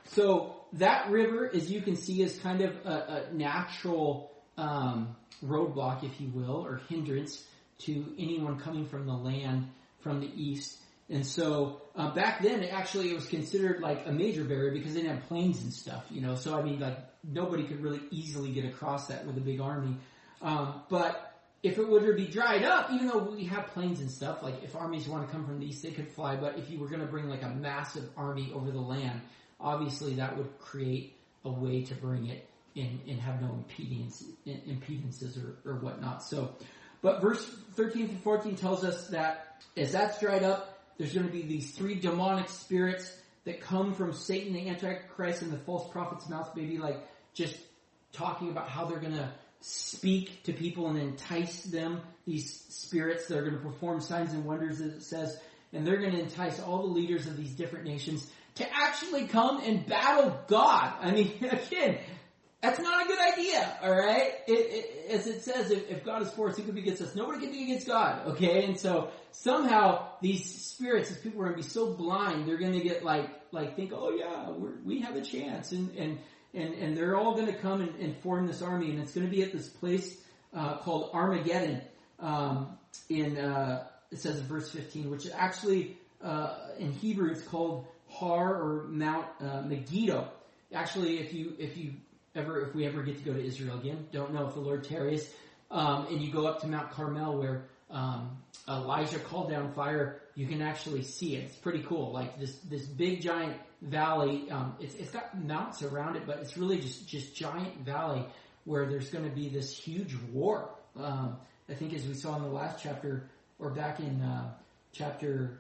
So that river, as you can see, is kind of a, a natural um, roadblock, if you will, or hindrance to anyone coming from the land from the east. And so uh, back then, it actually it was considered like a major barrier because they didn't have planes and stuff, you know. So I mean, like nobody could really easily get across that with a big army. Um, but if it were to be dried up, even though we have planes and stuff, like if armies want to come from the east, they could fly. But if you were going to bring like a massive army over the land, obviously that would create a way to bring it in and have no impedance, impedances or, or whatnot. So, but verse thirteen through fourteen tells us that as that's dried up, there's going to be these three demonic spirits that come from Satan, the Antichrist, and the false prophet's mouth, maybe like just talking about how they're going to speak to people and entice them. These spirits that are going to perform signs and wonders, as it says, and they're going to entice all the leaders of these different nations to actually come and battle God. I mean, again, that's not a good idea, all right? It, it, as it says, if, if God is for us, who could be against us? Nobody can be against God, okay? And so somehow these spirits, these people are going to be so blind, they're going to get like, like think, oh yeah, we're, we have a chance, and and and, and they're all going to come and, and form this army, and it's going to be at this place uh, called Armageddon. Um, in uh, it says in verse fifteen, which actually uh, in Hebrew it's called Har or Mount uh, Megiddo. Actually, if you if you ever if we ever get to go to Israel again, don't know if the Lord tarries, um, and you go up to Mount Carmel where um, Elijah called down fire, you can actually see it. It's pretty cool. Like this this big giant valley. Um, it's it's got mountains around it, but it's really just just giant valley where there's going to be this huge war. Um, I think as we saw in the last chapter, or back in uh, chapter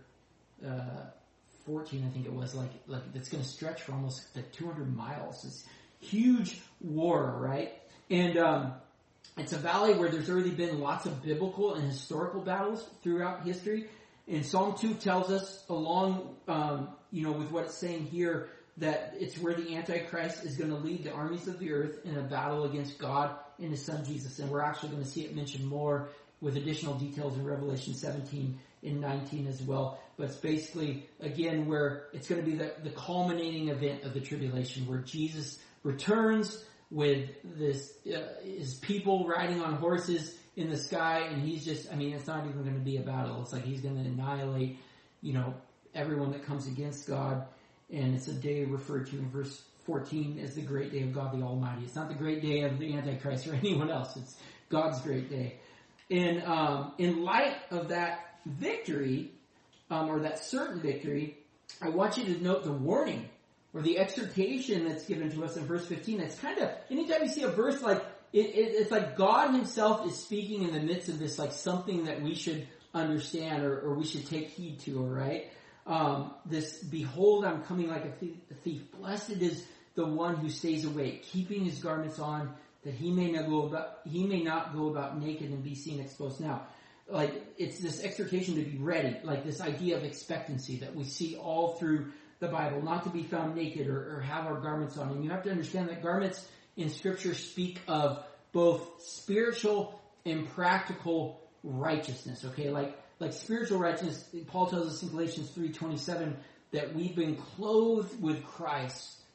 uh, fourteen, I think it was, like like it's going to stretch for almost like two hundred miles. It's huge war, right? And um, it's a valley where there's already been lots of biblical and historical battles throughout history. And Psalm two tells us, along, um, you know, with what it's saying here, that it's where the Antichrist is going to lead the armies of the earth in a battle against God and His Son Jesus. And we're actually going to see it mentioned more with additional details in Revelation seventeen and nineteen as well. But it's basically, again, where it's going to be the, the culminating event of the tribulation, where Jesus returns with this uh, his people riding on horses in the sky, and he's just, I mean, it's not even going to be a battle. It's like he's going to annihilate, you know, everyone that comes against God. And it's a day referred to in verse fourteen as the great day of God the Almighty. It's not the great day of the Antichrist or anyone else. It's God's great day. And um, in light of that victory, um, or that certain victory, I want you to note the warning or the exhortation that's given to us in verse fifteen. It's kind of, anytime you see a verse like, it, it, it's like God Himself is speaking in the midst of this, like something that we should understand or, or we should take heed to, all right? Um, this, behold, I'm coming like a thief, a thief. Blessed is the one who stays awake, keeping his garments on, that he may not go about, he may not go about naked and be seen exposed. Now, like, it's this exhortation to be ready, like this idea of expectancy that we see all through the Bible, not to be found naked or, or have our garments on. And you have to understand that garments in Scripture speak of both spiritual and practical righteousness, okay? Like, like spiritual righteousness, Paul tells us in Galatians three twenty-seven that we've been clothed with Christ,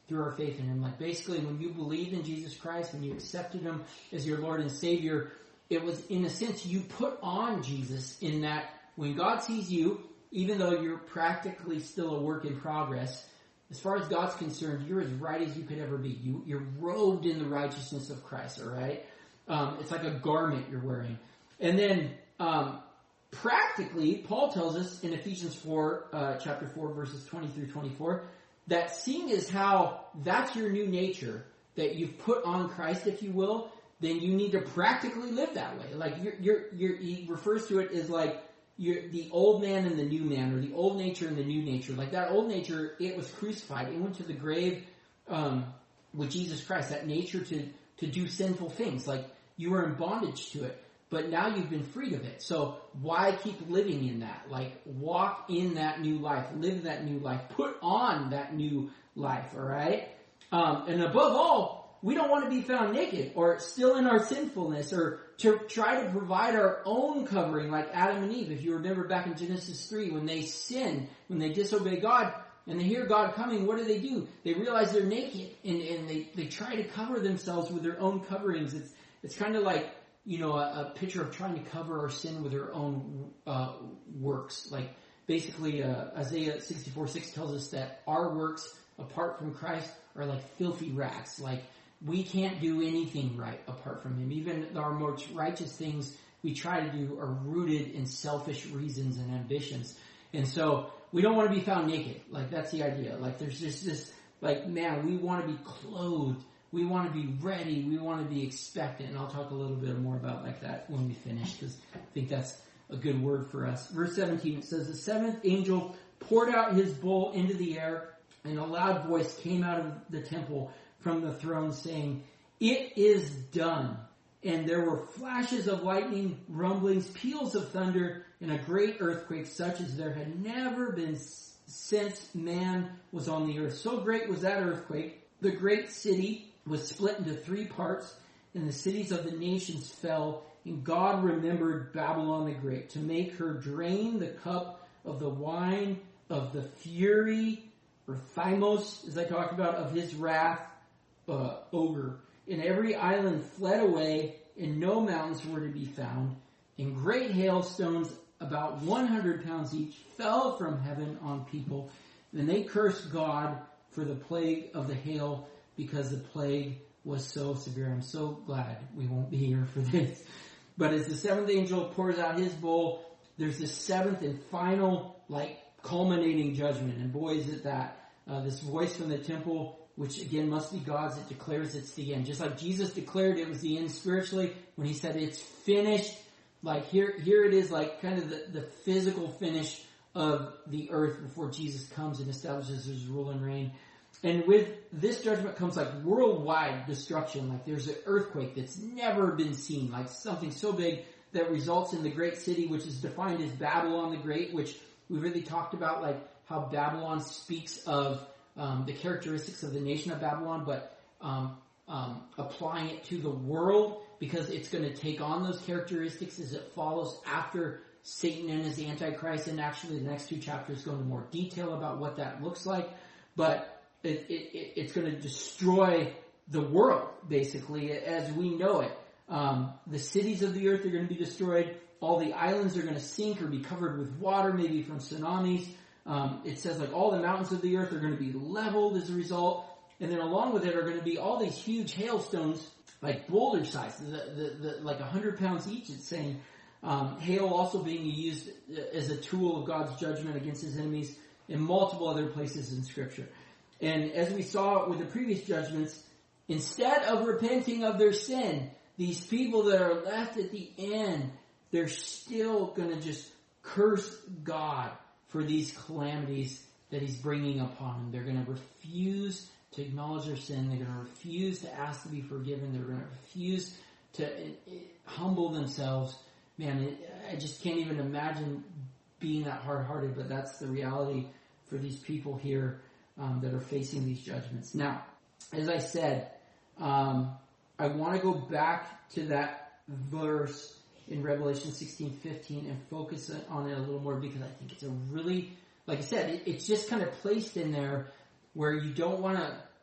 through our faith in him. Like basically when you believed in Jesus Christ, when you accepted him as your Lord and Savior, it was in a sense you put on Jesus in that when God sees you, even though you're practically still a work in progress, as far as God's concerned, you're as right as you could ever be. You, you're robed in the righteousness of Christ, all right? Um, it's like a garment you're wearing. And then um, practically, Paul tells us in Ephesians four, uh, chapter four, verses twenty through twenty-four, that seeing as how that's your new nature, that you've put on Christ, if you will, then you need to practically live that way. Like you're, you're, you're, he refers to it as like you're the old man and the new man, or the old nature and the new nature. Like that old nature, it was crucified. It went to the grave um, with Jesus Christ. That nature to to do sinful things, like you were in bondage to it. But now you've been freed of it. So why keep living in that? Like walk in that new life, live that new life, put on that new life. All right. Um, and above all, we don't want to be found naked or still in our sinfulness, or to try to provide our own covering like Adam and Eve. If you remember back in Genesis three, when they sin, when they disobey God and they hear God coming, what do they do? They realize they're naked and, and they, they try to cover themselves with their own coverings. It's, it's kind of like, you know, a, a picture of trying to cover our sin with our own uh, works. Like basically uh, Isaiah sixty-four six tells us that our works apart from Christ are like filthy rags. Like we can't do anything right apart from him. Even our most righteous things we try to do are rooted in selfish reasons and ambitions. And so we don't want to be found naked. Like that's the idea. Like there's just this, like, man, we want to be clothed. We want to be ready. We want to be expectant. And I'll talk a little bit more about like that when we finish, because I think that's a good word for us. Verse seventeen, it says, the seventh angel poured out his bowl into the air, and a loud voice came out of the temple from the throne saying, it is done. And there were flashes of lightning, rumblings, peals of thunder, and a great earthquake such as there had never been since man was on the earth. So great was that earthquake. The great city was split into three parts, and the cities of the nations fell, and God remembered Babylon the Great to make her drain the cup of the wine of the fury, or thymos, as I talked about, of his wrath, uh, over. And every island fled away, and no mountains were to be found. And great hailstones, about one hundred pounds each, fell from heaven on people. And they cursed God for the plague of the hail, because the plague was so severe. I'm so glad we won't be here for this. But as the seventh angel pours out his bowl, there's this seventh and final, like, culminating judgment. And boy, is it that. Uh, this voice from the temple, which again must be God's, it declares it's the end. Just like Jesus declared it was the end spiritually when he said it's finished. Like here, here it is, like kind of the, the physical finish of the earth before Jesus comes and establishes his rule and reign. And with this judgment comes like worldwide destruction. Like there's an earthquake that's never been seen, like something so big that results in the great city, which is defined as Babylon the Great, which we really talked about, like how Babylon speaks of um, the characteristics of the nation of Babylon, but um, um, applying it to the world, because it's going to take on those characteristics as it follows after Satan and his Antichrist. And actually the next two chapters go into more detail about what that looks like. But it, it, it's going to destroy the world, basically, as we know it. Um, the cities of the earth are going to be destroyed. All the islands are going to sink or be covered with water, maybe from tsunamis. Um, it says like all the mountains of the earth are going to be leveled as a result. And then along with it are going to be all these huge hailstones, like boulder size, the, the, the, like one hundred pounds each, it's saying. Um, hail also being used as a tool of God's judgment against his enemies in multiple other places in Scripture. And as we saw with the previous judgments, instead of repenting of their sin, these people that are left at the end, they're still going to just curse God for these calamities that he's bringing upon them. They're going to refuse to acknowledge their sin. They're going to refuse to ask to be forgiven. They're going to refuse to it, it, humble themselves. Man, it, I just can't even imagine being that hard-hearted, but that's the reality for these people here um, that are facing these judgments. Now, as I said, um, I want to go back to that verse in Revelation sixteen fifteen and focus on it a little more, because I think it's a really, like I said, it, it's just kind of placed in there where you don't want to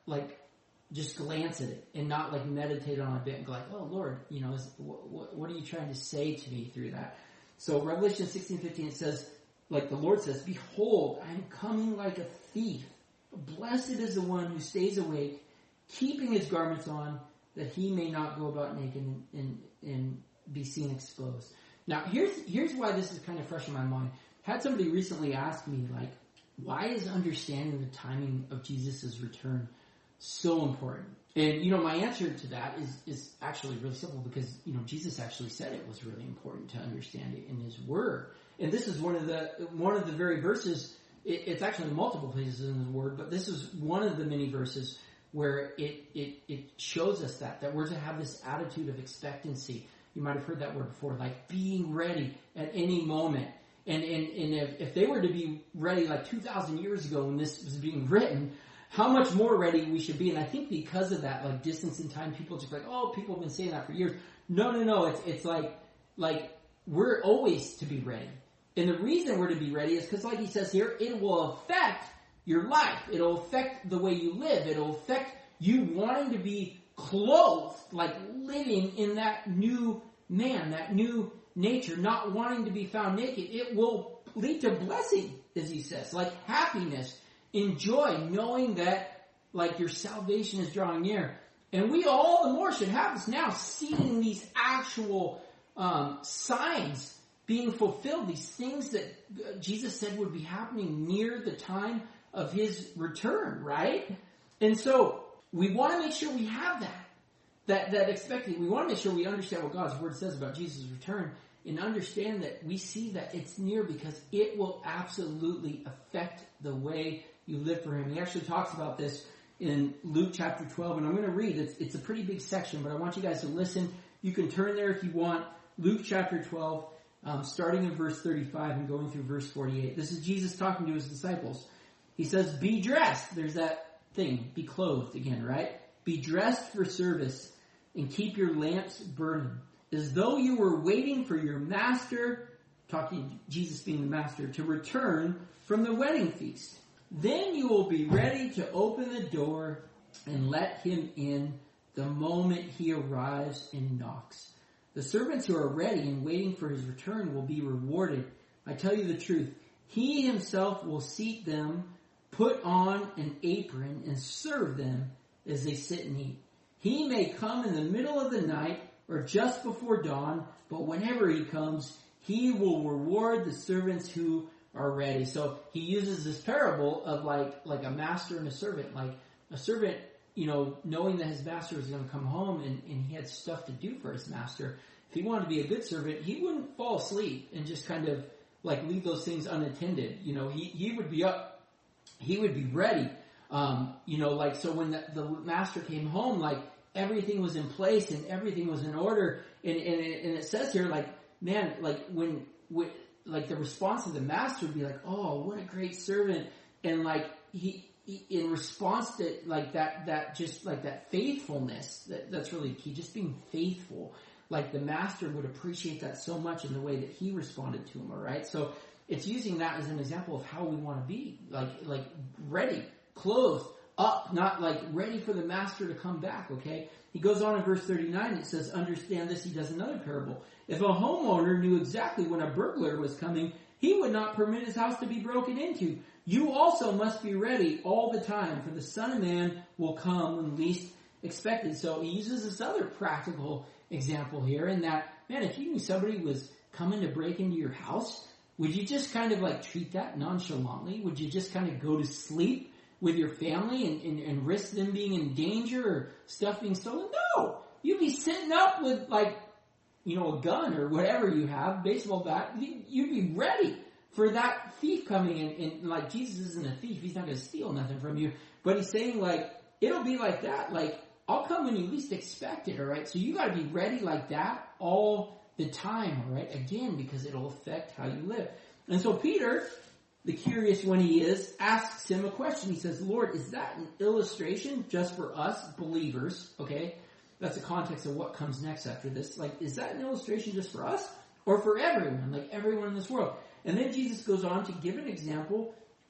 like, just glance at it and not like meditate on it a bit and go like, oh Lord, you know, is, what, what are you trying to say to me through that? So Revelation sixteen fifteen, it says, like the Lord says, behold, I am coming like a thief. Blessed is the one who stays awake, keeping his garments on, that he may not go about naked and, and, and be seen exposed. Now, here's here's why this is kind of fresh in my mind. Had somebody recently ask me, like, why is understanding the timing of Jesus' return so important? And, you know, my answer to that is is actually really simple, because, you know, Jesus actually said it was really important to understand it in his word. And this is one of the one of the very verses, it, it's actually multiple places in his word, but this is one of the many verses where it, it, it shows us that, that we're to have this attitude of expectancy. You might have heard that word before, like being ready at any moment. And, and, and if, if they were to be ready like two thousand years ago when this was being written, how much more ready we should be. And I think because of that, like distance in time, people just like, oh, people have been saying that for years. No, no, no. It's, it's like, like we're always to be ready. And the reason we're to be ready is because, like he says here, it will affect your life. It'll affect the way you live. It'll affect you wanting to be clothed, like living in that new man, that new nature, not wanting to be found naked. It will lead to blessing, as he says, like happiness, enjoy, knowing that like your salvation is drawing near. And we all the more should have this now, seeing these actual um, signs being fulfilled, these things that Jesus said would be happening near the time of his return, right? And so we want to make sure we have that, that, that expecting. We want to make sure we understand what God's word says about Jesus' return and understand that we see that it's near, because it will absolutely affect the way you live for him. He actually talks about this in Luke chapter twelve, and I'm going to read. It's, it's a pretty big section, but I want you guys to listen. You can turn there if you want. Luke chapter twelve, um, starting in verse thirty-five and going through verse forty-eight. This is Jesus talking to his disciples. He says, be dressed. There's that thing, be clothed again, right? Be dressed for service and keep your lamps burning, as though you were waiting for your master, talking Jesus being the master, to return from the wedding feast. Then you will be ready to open the door and let him in the moment he arrives and knocks. The servants who are ready and waiting for his return will be rewarded. I tell you the truth, he himself will seat them, put on an apron, and serve them as they sit and eat. He may come in the middle of the night or just before dawn, but whenever he comes, he will reward the servants who are ready. So he uses this parable of like, like a master and a servant. Like a servant, you know, knowing that his master was going to come home and, and he had stuff to do for his master. If he wanted to be a good servant, he wouldn't fall asleep and just kind of like leave those things unattended. You know, he, he would be up, he would be ready. Um, you know, like, so when the, the master came home, like everything was in place and everything was in order. And, and, it, and it says here, like, man, like when, when, like the response of the master would be like, oh, what a great servant. And like he, he in response to like that, that just like that faithfulness, that, that's really key, just being faithful. Like the master would appreciate that so much in the way that he responded to him. All right. So it's using that as an example of how we want to be, like, like ready, clothed, up, not like ready for the master to come back. Okay. He goes on in verse thirty-nine. It says, understand this. He does another parable. If a homeowner knew exactly when a burglar was coming, he would not permit his house to be broken into. You also must be ready all the time, for the Son of Man will come when least expected. So he uses this other practical example here in that, man, if you knew somebody was coming to break into your house, would you just kind of like treat that nonchalantly? Would you just kind of go to sleep with your family and, and, and risk them being in danger or stuff being stolen? No! You'd be sitting up with like, you know, a gun or whatever you have, baseball bat. You'd be ready for that thief coming in. And like, Jesus isn't a thief. He's not going to steal nothing from you. But he's saying like, it'll be like that. Like, I'll come when you least expect it, all right? So you got to be ready like that all the time, all right? Again, because it'll affect how you live. And so Peter, the curious one he is, asks him a question. He says, Lord, is that an illustration just for us believers, okay? That's the context of what comes next after this. Like, is that an illustration just for us or for everyone, like everyone in this world? And then Jesus goes on to give an example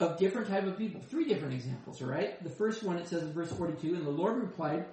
of different type of people. Three different examples, all right? The first one, it says in verse forty-two, and the Lord replied,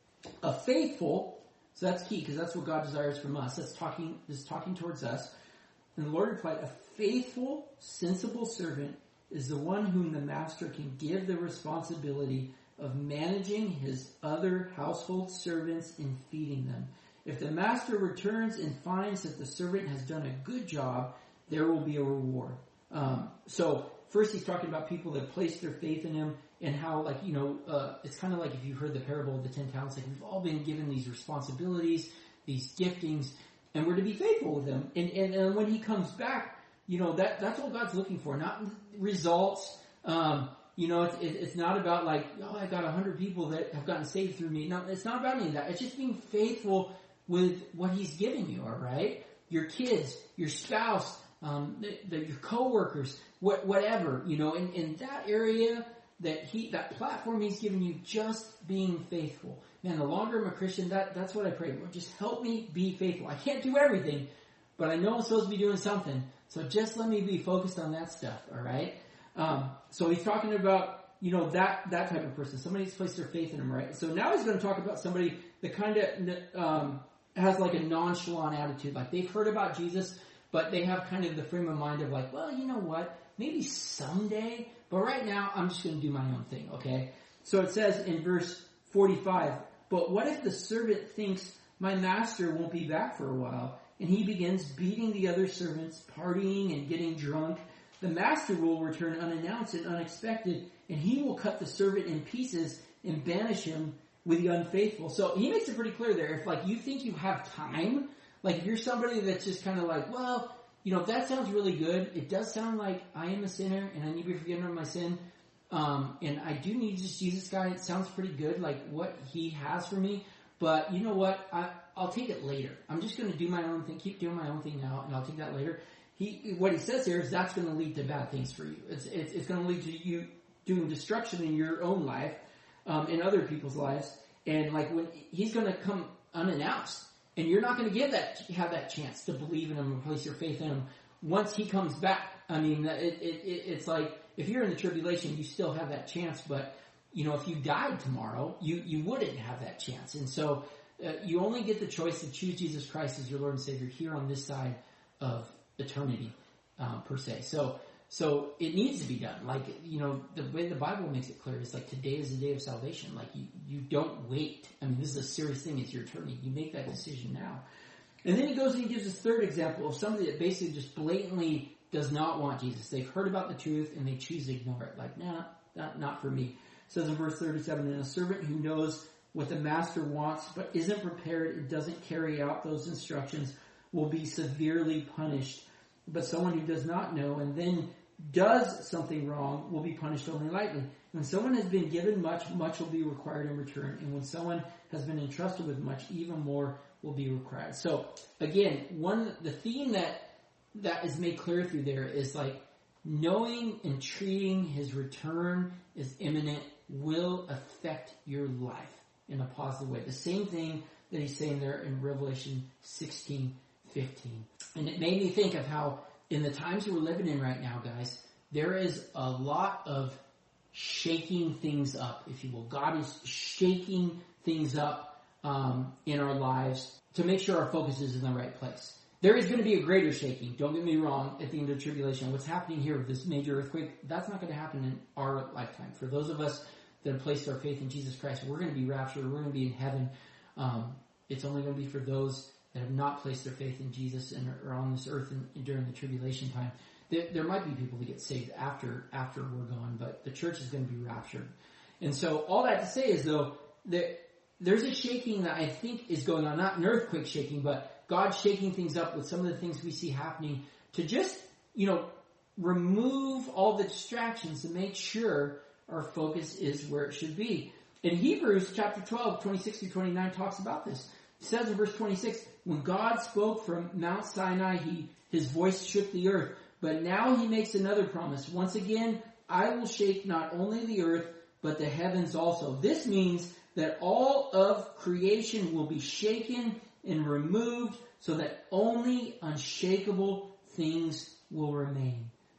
a faithful, so that's key, because that's what God desires from us. That's talking, is talking towards us. And the Lord replied, a faithful, sensible servant is the one whom the master can give the responsibility of managing his other household servants and feeding them. If the master returns and finds that the servant has done a good job, there will be a reward. Um, so first he's talking about people that place their faith in him, and how, like, you know, uh, it's kind of like if you've heard the parable of the ten talents, like we've all been given these responsibilities, these giftings, and we're to be faithful with them. And, and, and when he comes back, you know, that that's what God's looking for, not results. Um, you know, it's, it's not about like, oh, I got a hundred people that have gotten saved through me. No, it's not about any of that. It's just being faithful with what he's giving you, all right? Your kids, your spouse, um, the, the, your coworkers, what, whatever, you know, in, in that area, that he, that platform he's given you, just being faithful. Man, the longer I'm a Christian, that, that's what I pray. Lord, just help me be faithful. I can't do everything, but I know I'm supposed to be doing something. So just let me be focused on that stuff, all right? Um, so he's talking about, you know, that, that type of person. Somebody who's placed their faith in him, right? So now he's going to talk about somebody that kind of, um, has like a nonchalant attitude. Like they've heard about Jesus, but they have kind of the frame of mind of like, well, you know what? Maybe someday, but right now I'm just going to do my own thing, okay? So it says in verse forty-five, but what if the servant thinks my master won't be back for a while, and he begins beating the other servants, partying and getting drunk? The master will return unannounced and unexpected, and he will cut the servant in pieces and banish him with the unfaithful. So he makes it pretty clear there. If like you think you have time, like if you're somebody that's just kind of like, well, you know, that sounds really good. It does sound like I am a sinner and I need to be forgiven of my sin. Um, and I do need this Jesus guy. It sounds pretty good, like what he has for me. But you know what? I, I'll take it later. I'm just going to do my own thing, keep doing my own thing now, and I'll take that later. He, what he says here is that's going to lead to bad things for you. It's, it's, it's going to lead to you doing destruction in your own life, um, in other people's lives. And like when he's going to come unannounced, and you're not going to give that, have that chance to believe in him and place your faith in him once he comes back. I mean, it, it, it, it's like if you're in the tribulation, you still have that chance. But you know, if you died tomorrow, you you wouldn't have that chance. And so uh, you only get the choice to choose Jesus Christ as your Lord and Savior here on this side of eternity, uh, per se. So. So it needs to be done. Like, you know, the way the Bible makes it clear is like today is the day of salvation. Like you, you don't wait. I mean, this is a serious thing. It's your eternity. You make that decision now. And then he goes and he gives this third example of somebody that basically just blatantly does not want Jesus. They've heard about the truth and they choose to ignore it. Like, nah, not, not for me. It says in verse thirty-seven, and a servant who knows what the master wants but isn't prepared and doesn't carry out those instructions will be severely punished. But someone who does not know and then does something wrong will be punished only lightly. When someone has been given much, much will be required in return. And when someone has been entrusted with much, even more will be required. So again, one, the theme that, that is made clear through there is like knowing and treating his return is imminent will affect your life in a positive way. The same thing that he's saying there in Revelation sixteen fifteen. And it made me think of how in the times we're living in right now, guys, there is a lot of shaking things up, if you will. God is shaking things up um, in our lives to make sure our focus is in the right place. There is going to be a greater shaking, don't get me wrong, at the end of the tribulation. What's happening here with this major earthquake, that's not going to happen in our lifetime. For those of us that have placed our faith in Jesus Christ, we're going to be raptured, we're going to be in heaven. Um, it's only going to be for those that have not placed their faith in Jesus and are on this earth in, during the tribulation time. There, there might be people that get saved after after we're gone, but the church is going to be raptured. And so all that to say is, though, that there's a shaking that I think is going on, not an earthquake shaking, but God shaking things up with some of the things we see happening to just, you know, remove all the distractions to make sure our focus is where it should be. In Hebrews chapter twelve, twenty-six through twenty-nine talks about this. It says in verse twenty-six, when God spoke from Mount Sinai, he, his voice shook the earth. But now he makes another promise. Once again, I will shake not only the earth, but the heavens also. This means that all of creation will be shaken and removed so that only unshakable things will remain.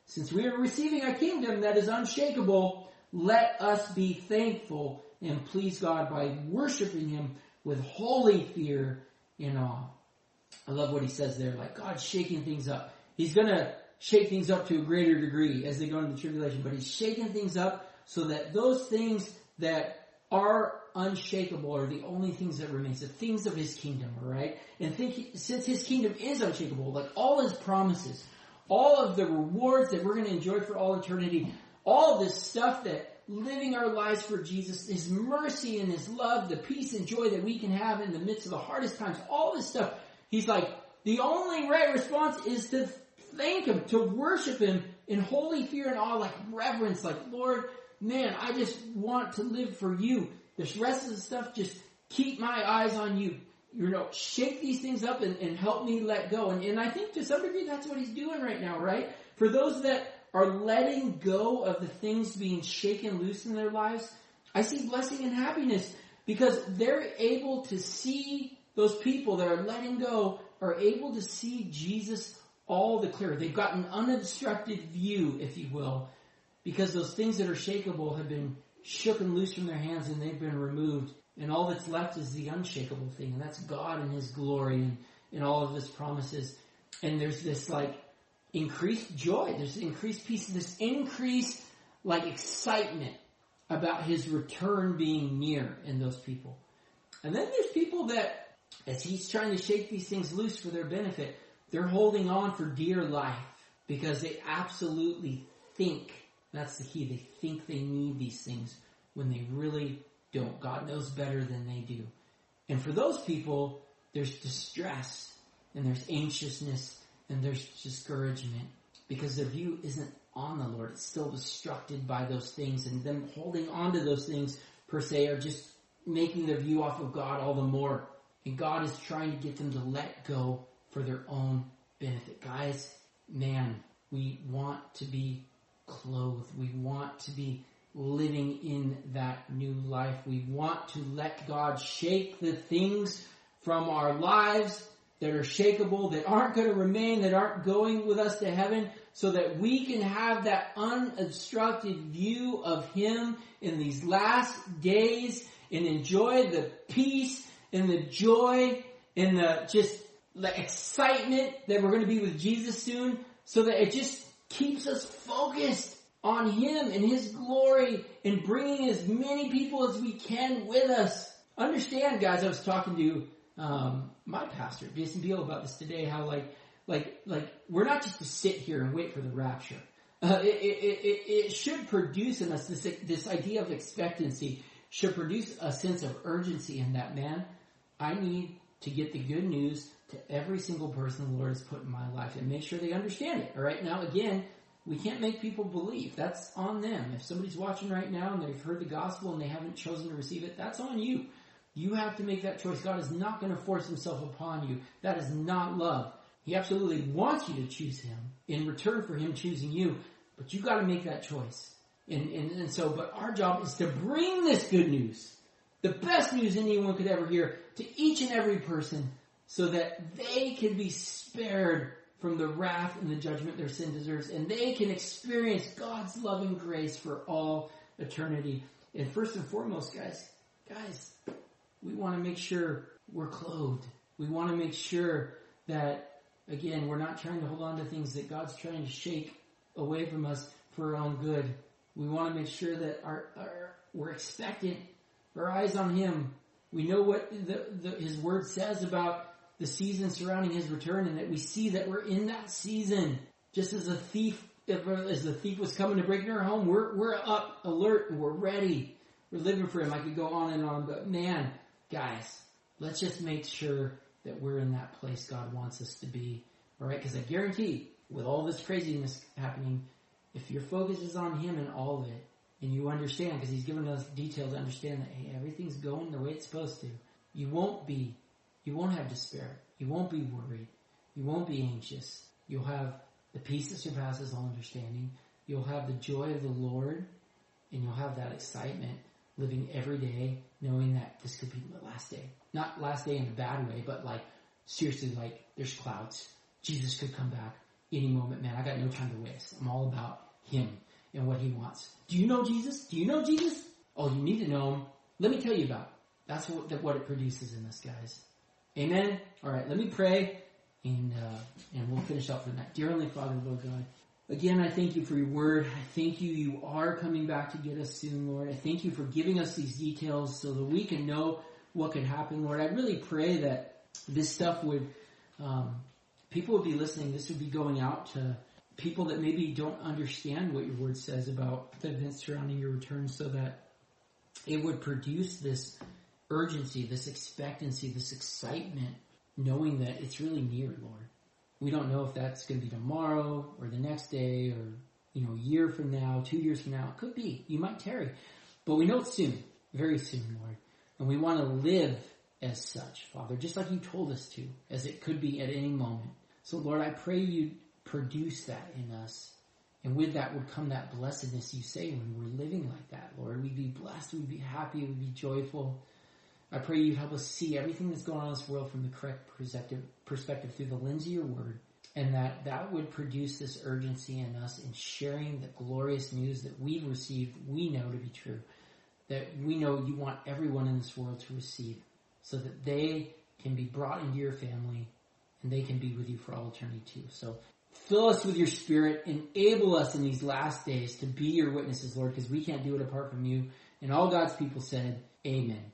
Since we are receiving a kingdom that is unshakable, let us be thankful and please God by worshiping Him with holy fear and awe. I love what he says there, like God's shaking things up. He's going to shake things up to a greater degree as they go into the tribulation, but He's shaking things up so that those things that are unshakable are the only things that remain, the things of His kingdom, all right? And think, since His kingdom is unshakable, like all His promises, all of the rewards that we're going to enjoy for all eternity, all of this stuff that living our lives for Jesus, His mercy and His love, the peace and joy that we can have in the midst of the hardest times, all this stuff, He's like, the only right response is to thank Him, to worship Him in holy fear and awe, like reverence, like, Lord, man, I just want to live for You. This rest of the stuff, just keep my eyes on You. You know, shake these things up and, and help me let go. And, and I think to some degree that's what He's doing right now, right? For those that are letting go of the things being shaken loose in their lives, I see blessing and happiness because they're able to see, those people that are letting go are able to see Jesus all the clearer. They've got an unobstructed view, if you will, because those things that are shakeable have been shooken loose from their hands and they've been removed. And all that's left is the unshakable thing, and that's God and His glory and, and all of His promises. And there's this like increased joy, there's increased peace, this increased like excitement about His return being near in those people. And then there's people that, as He's trying to shake these things loose for their benefit, they're holding on for dear life because they absolutely think, that's the key, they think they need these things when they really don't. God knows better than they do. And for those people, there's distress and there's anxiousness and there's discouragement because their view isn't on the Lord. It's still distracted by those things, and them holding on to those things per se are just making their view off of God all the more. And God is trying to get them to let go for their own benefit. Guys, man, we want to be clothed. We want to be living in that new life. We want to let God shake the things from our lives that are shakeable, that aren't going to remain, that aren't going with us to heaven, so that we can have that unobstructed view of Him in these last days and enjoy the peace and the joy and the just the excitement that we're going to be with Jesus soon, so that it just keeps us focused on Him and His glory and bringing as many people as we can with us. Understand, guys, I was talking to um, my pastor, Jason Beal, about this today, how like, like, like, we're not just to sit here and wait for the rapture. Uh, it, it, it, it should produce in us this, this idea of expectancy, should produce a sense of urgency in that, man, I need to get the good news to every single person the Lord has put in my life and make sure they understand it. All right. Now, again, we can't make people believe. That's on them. If somebody's watching right now and they've heard the gospel and they haven't chosen to receive it, that's on you. You have to make that choice. God is not going to force Himself upon you. That is not love. He absolutely wants you to choose Him in return for Him choosing you, but you got to make that choice. And, and, and so, but our job is to bring this good news, the best news anyone could ever hear, to each and every person so that they can be spared from the wrath and the judgment their sin deserves, and they can experience God's loving grace for all eternity. And first and foremost, guys, guys, we want to make sure we're clothed. We want to make sure that, again, we're not trying to hold on to things that God's trying to shake away from us for our own good. We want to make sure that our, our we're expectant, our eyes on Him. We know what the, the, His Word says about the season surrounding His return, and that we see that we're in that season. Just as a thief, as the thief was coming to break into our home, we're we're up, alert, and we're ready. We're living for Him. I could go on and on, but man, guys, let's just make sure that we're in that place God wants us to be. All right, because I guarantee, with all this craziness happening, if your focus is on Him and all of it, and you understand, because He's given us detail to understand that, hey, everything's going the way it's supposed to, you won't be You won't have despair. You won't be worried. You won't be anxious. You'll have the peace that surpasses all understanding. You'll have the joy of the Lord, and you'll have that excitement living every day knowing that this could be the last day. Not last day in a bad way, but like, seriously, like, there's clouds. Jesus could come back any moment, man, I got no time to waste. I'm all about him and what he wants. Do you know Jesus? Do you know Jesus? Oh, you need to know him. Let me tell you about it. That's what, that what it produces in us, guys. Amen? All right, let me pray, and uh, and we'll finish up for that. Dear Heavenly Father, Lord God, again, I thank you for your word. I thank you you are coming back to get us soon, Lord. I thank you for giving us these details so that we can know what could happen, Lord. I really pray that this stuff would, um, people would be listening. This would be going out to people that maybe don't understand what your word says about the events surrounding your return, so that it would produce this urgency, this expectancy, this excitement, knowing that it's really near, Lord. We don't know if that's going to be tomorrow or the next day or, you know, a year from now, two years from now. It could be. You might tarry. But we know it's soon, very soon, Lord. And we want to live as such, Father, just like you told us to, as it could be at any moment. So, Lord, I pray you produce that in us. And with that would come that blessedness you say when we're living like that, Lord. We'd be blessed, we'd be happy, we'd be joyful. I pray you help us see everything that's going on in this world from the correct perspective, perspective through the lens of your word, and that that would produce this urgency in us in sharing the glorious news that we've received, we know to be true, that we know you want everyone in this world to receive, so that they can be brought into your family and they can be with you for all eternity too. So fill us with your Spirit, enable us in these last days to be your witnesses, Lord, because we can't do it apart from you. And all God's people said, amen.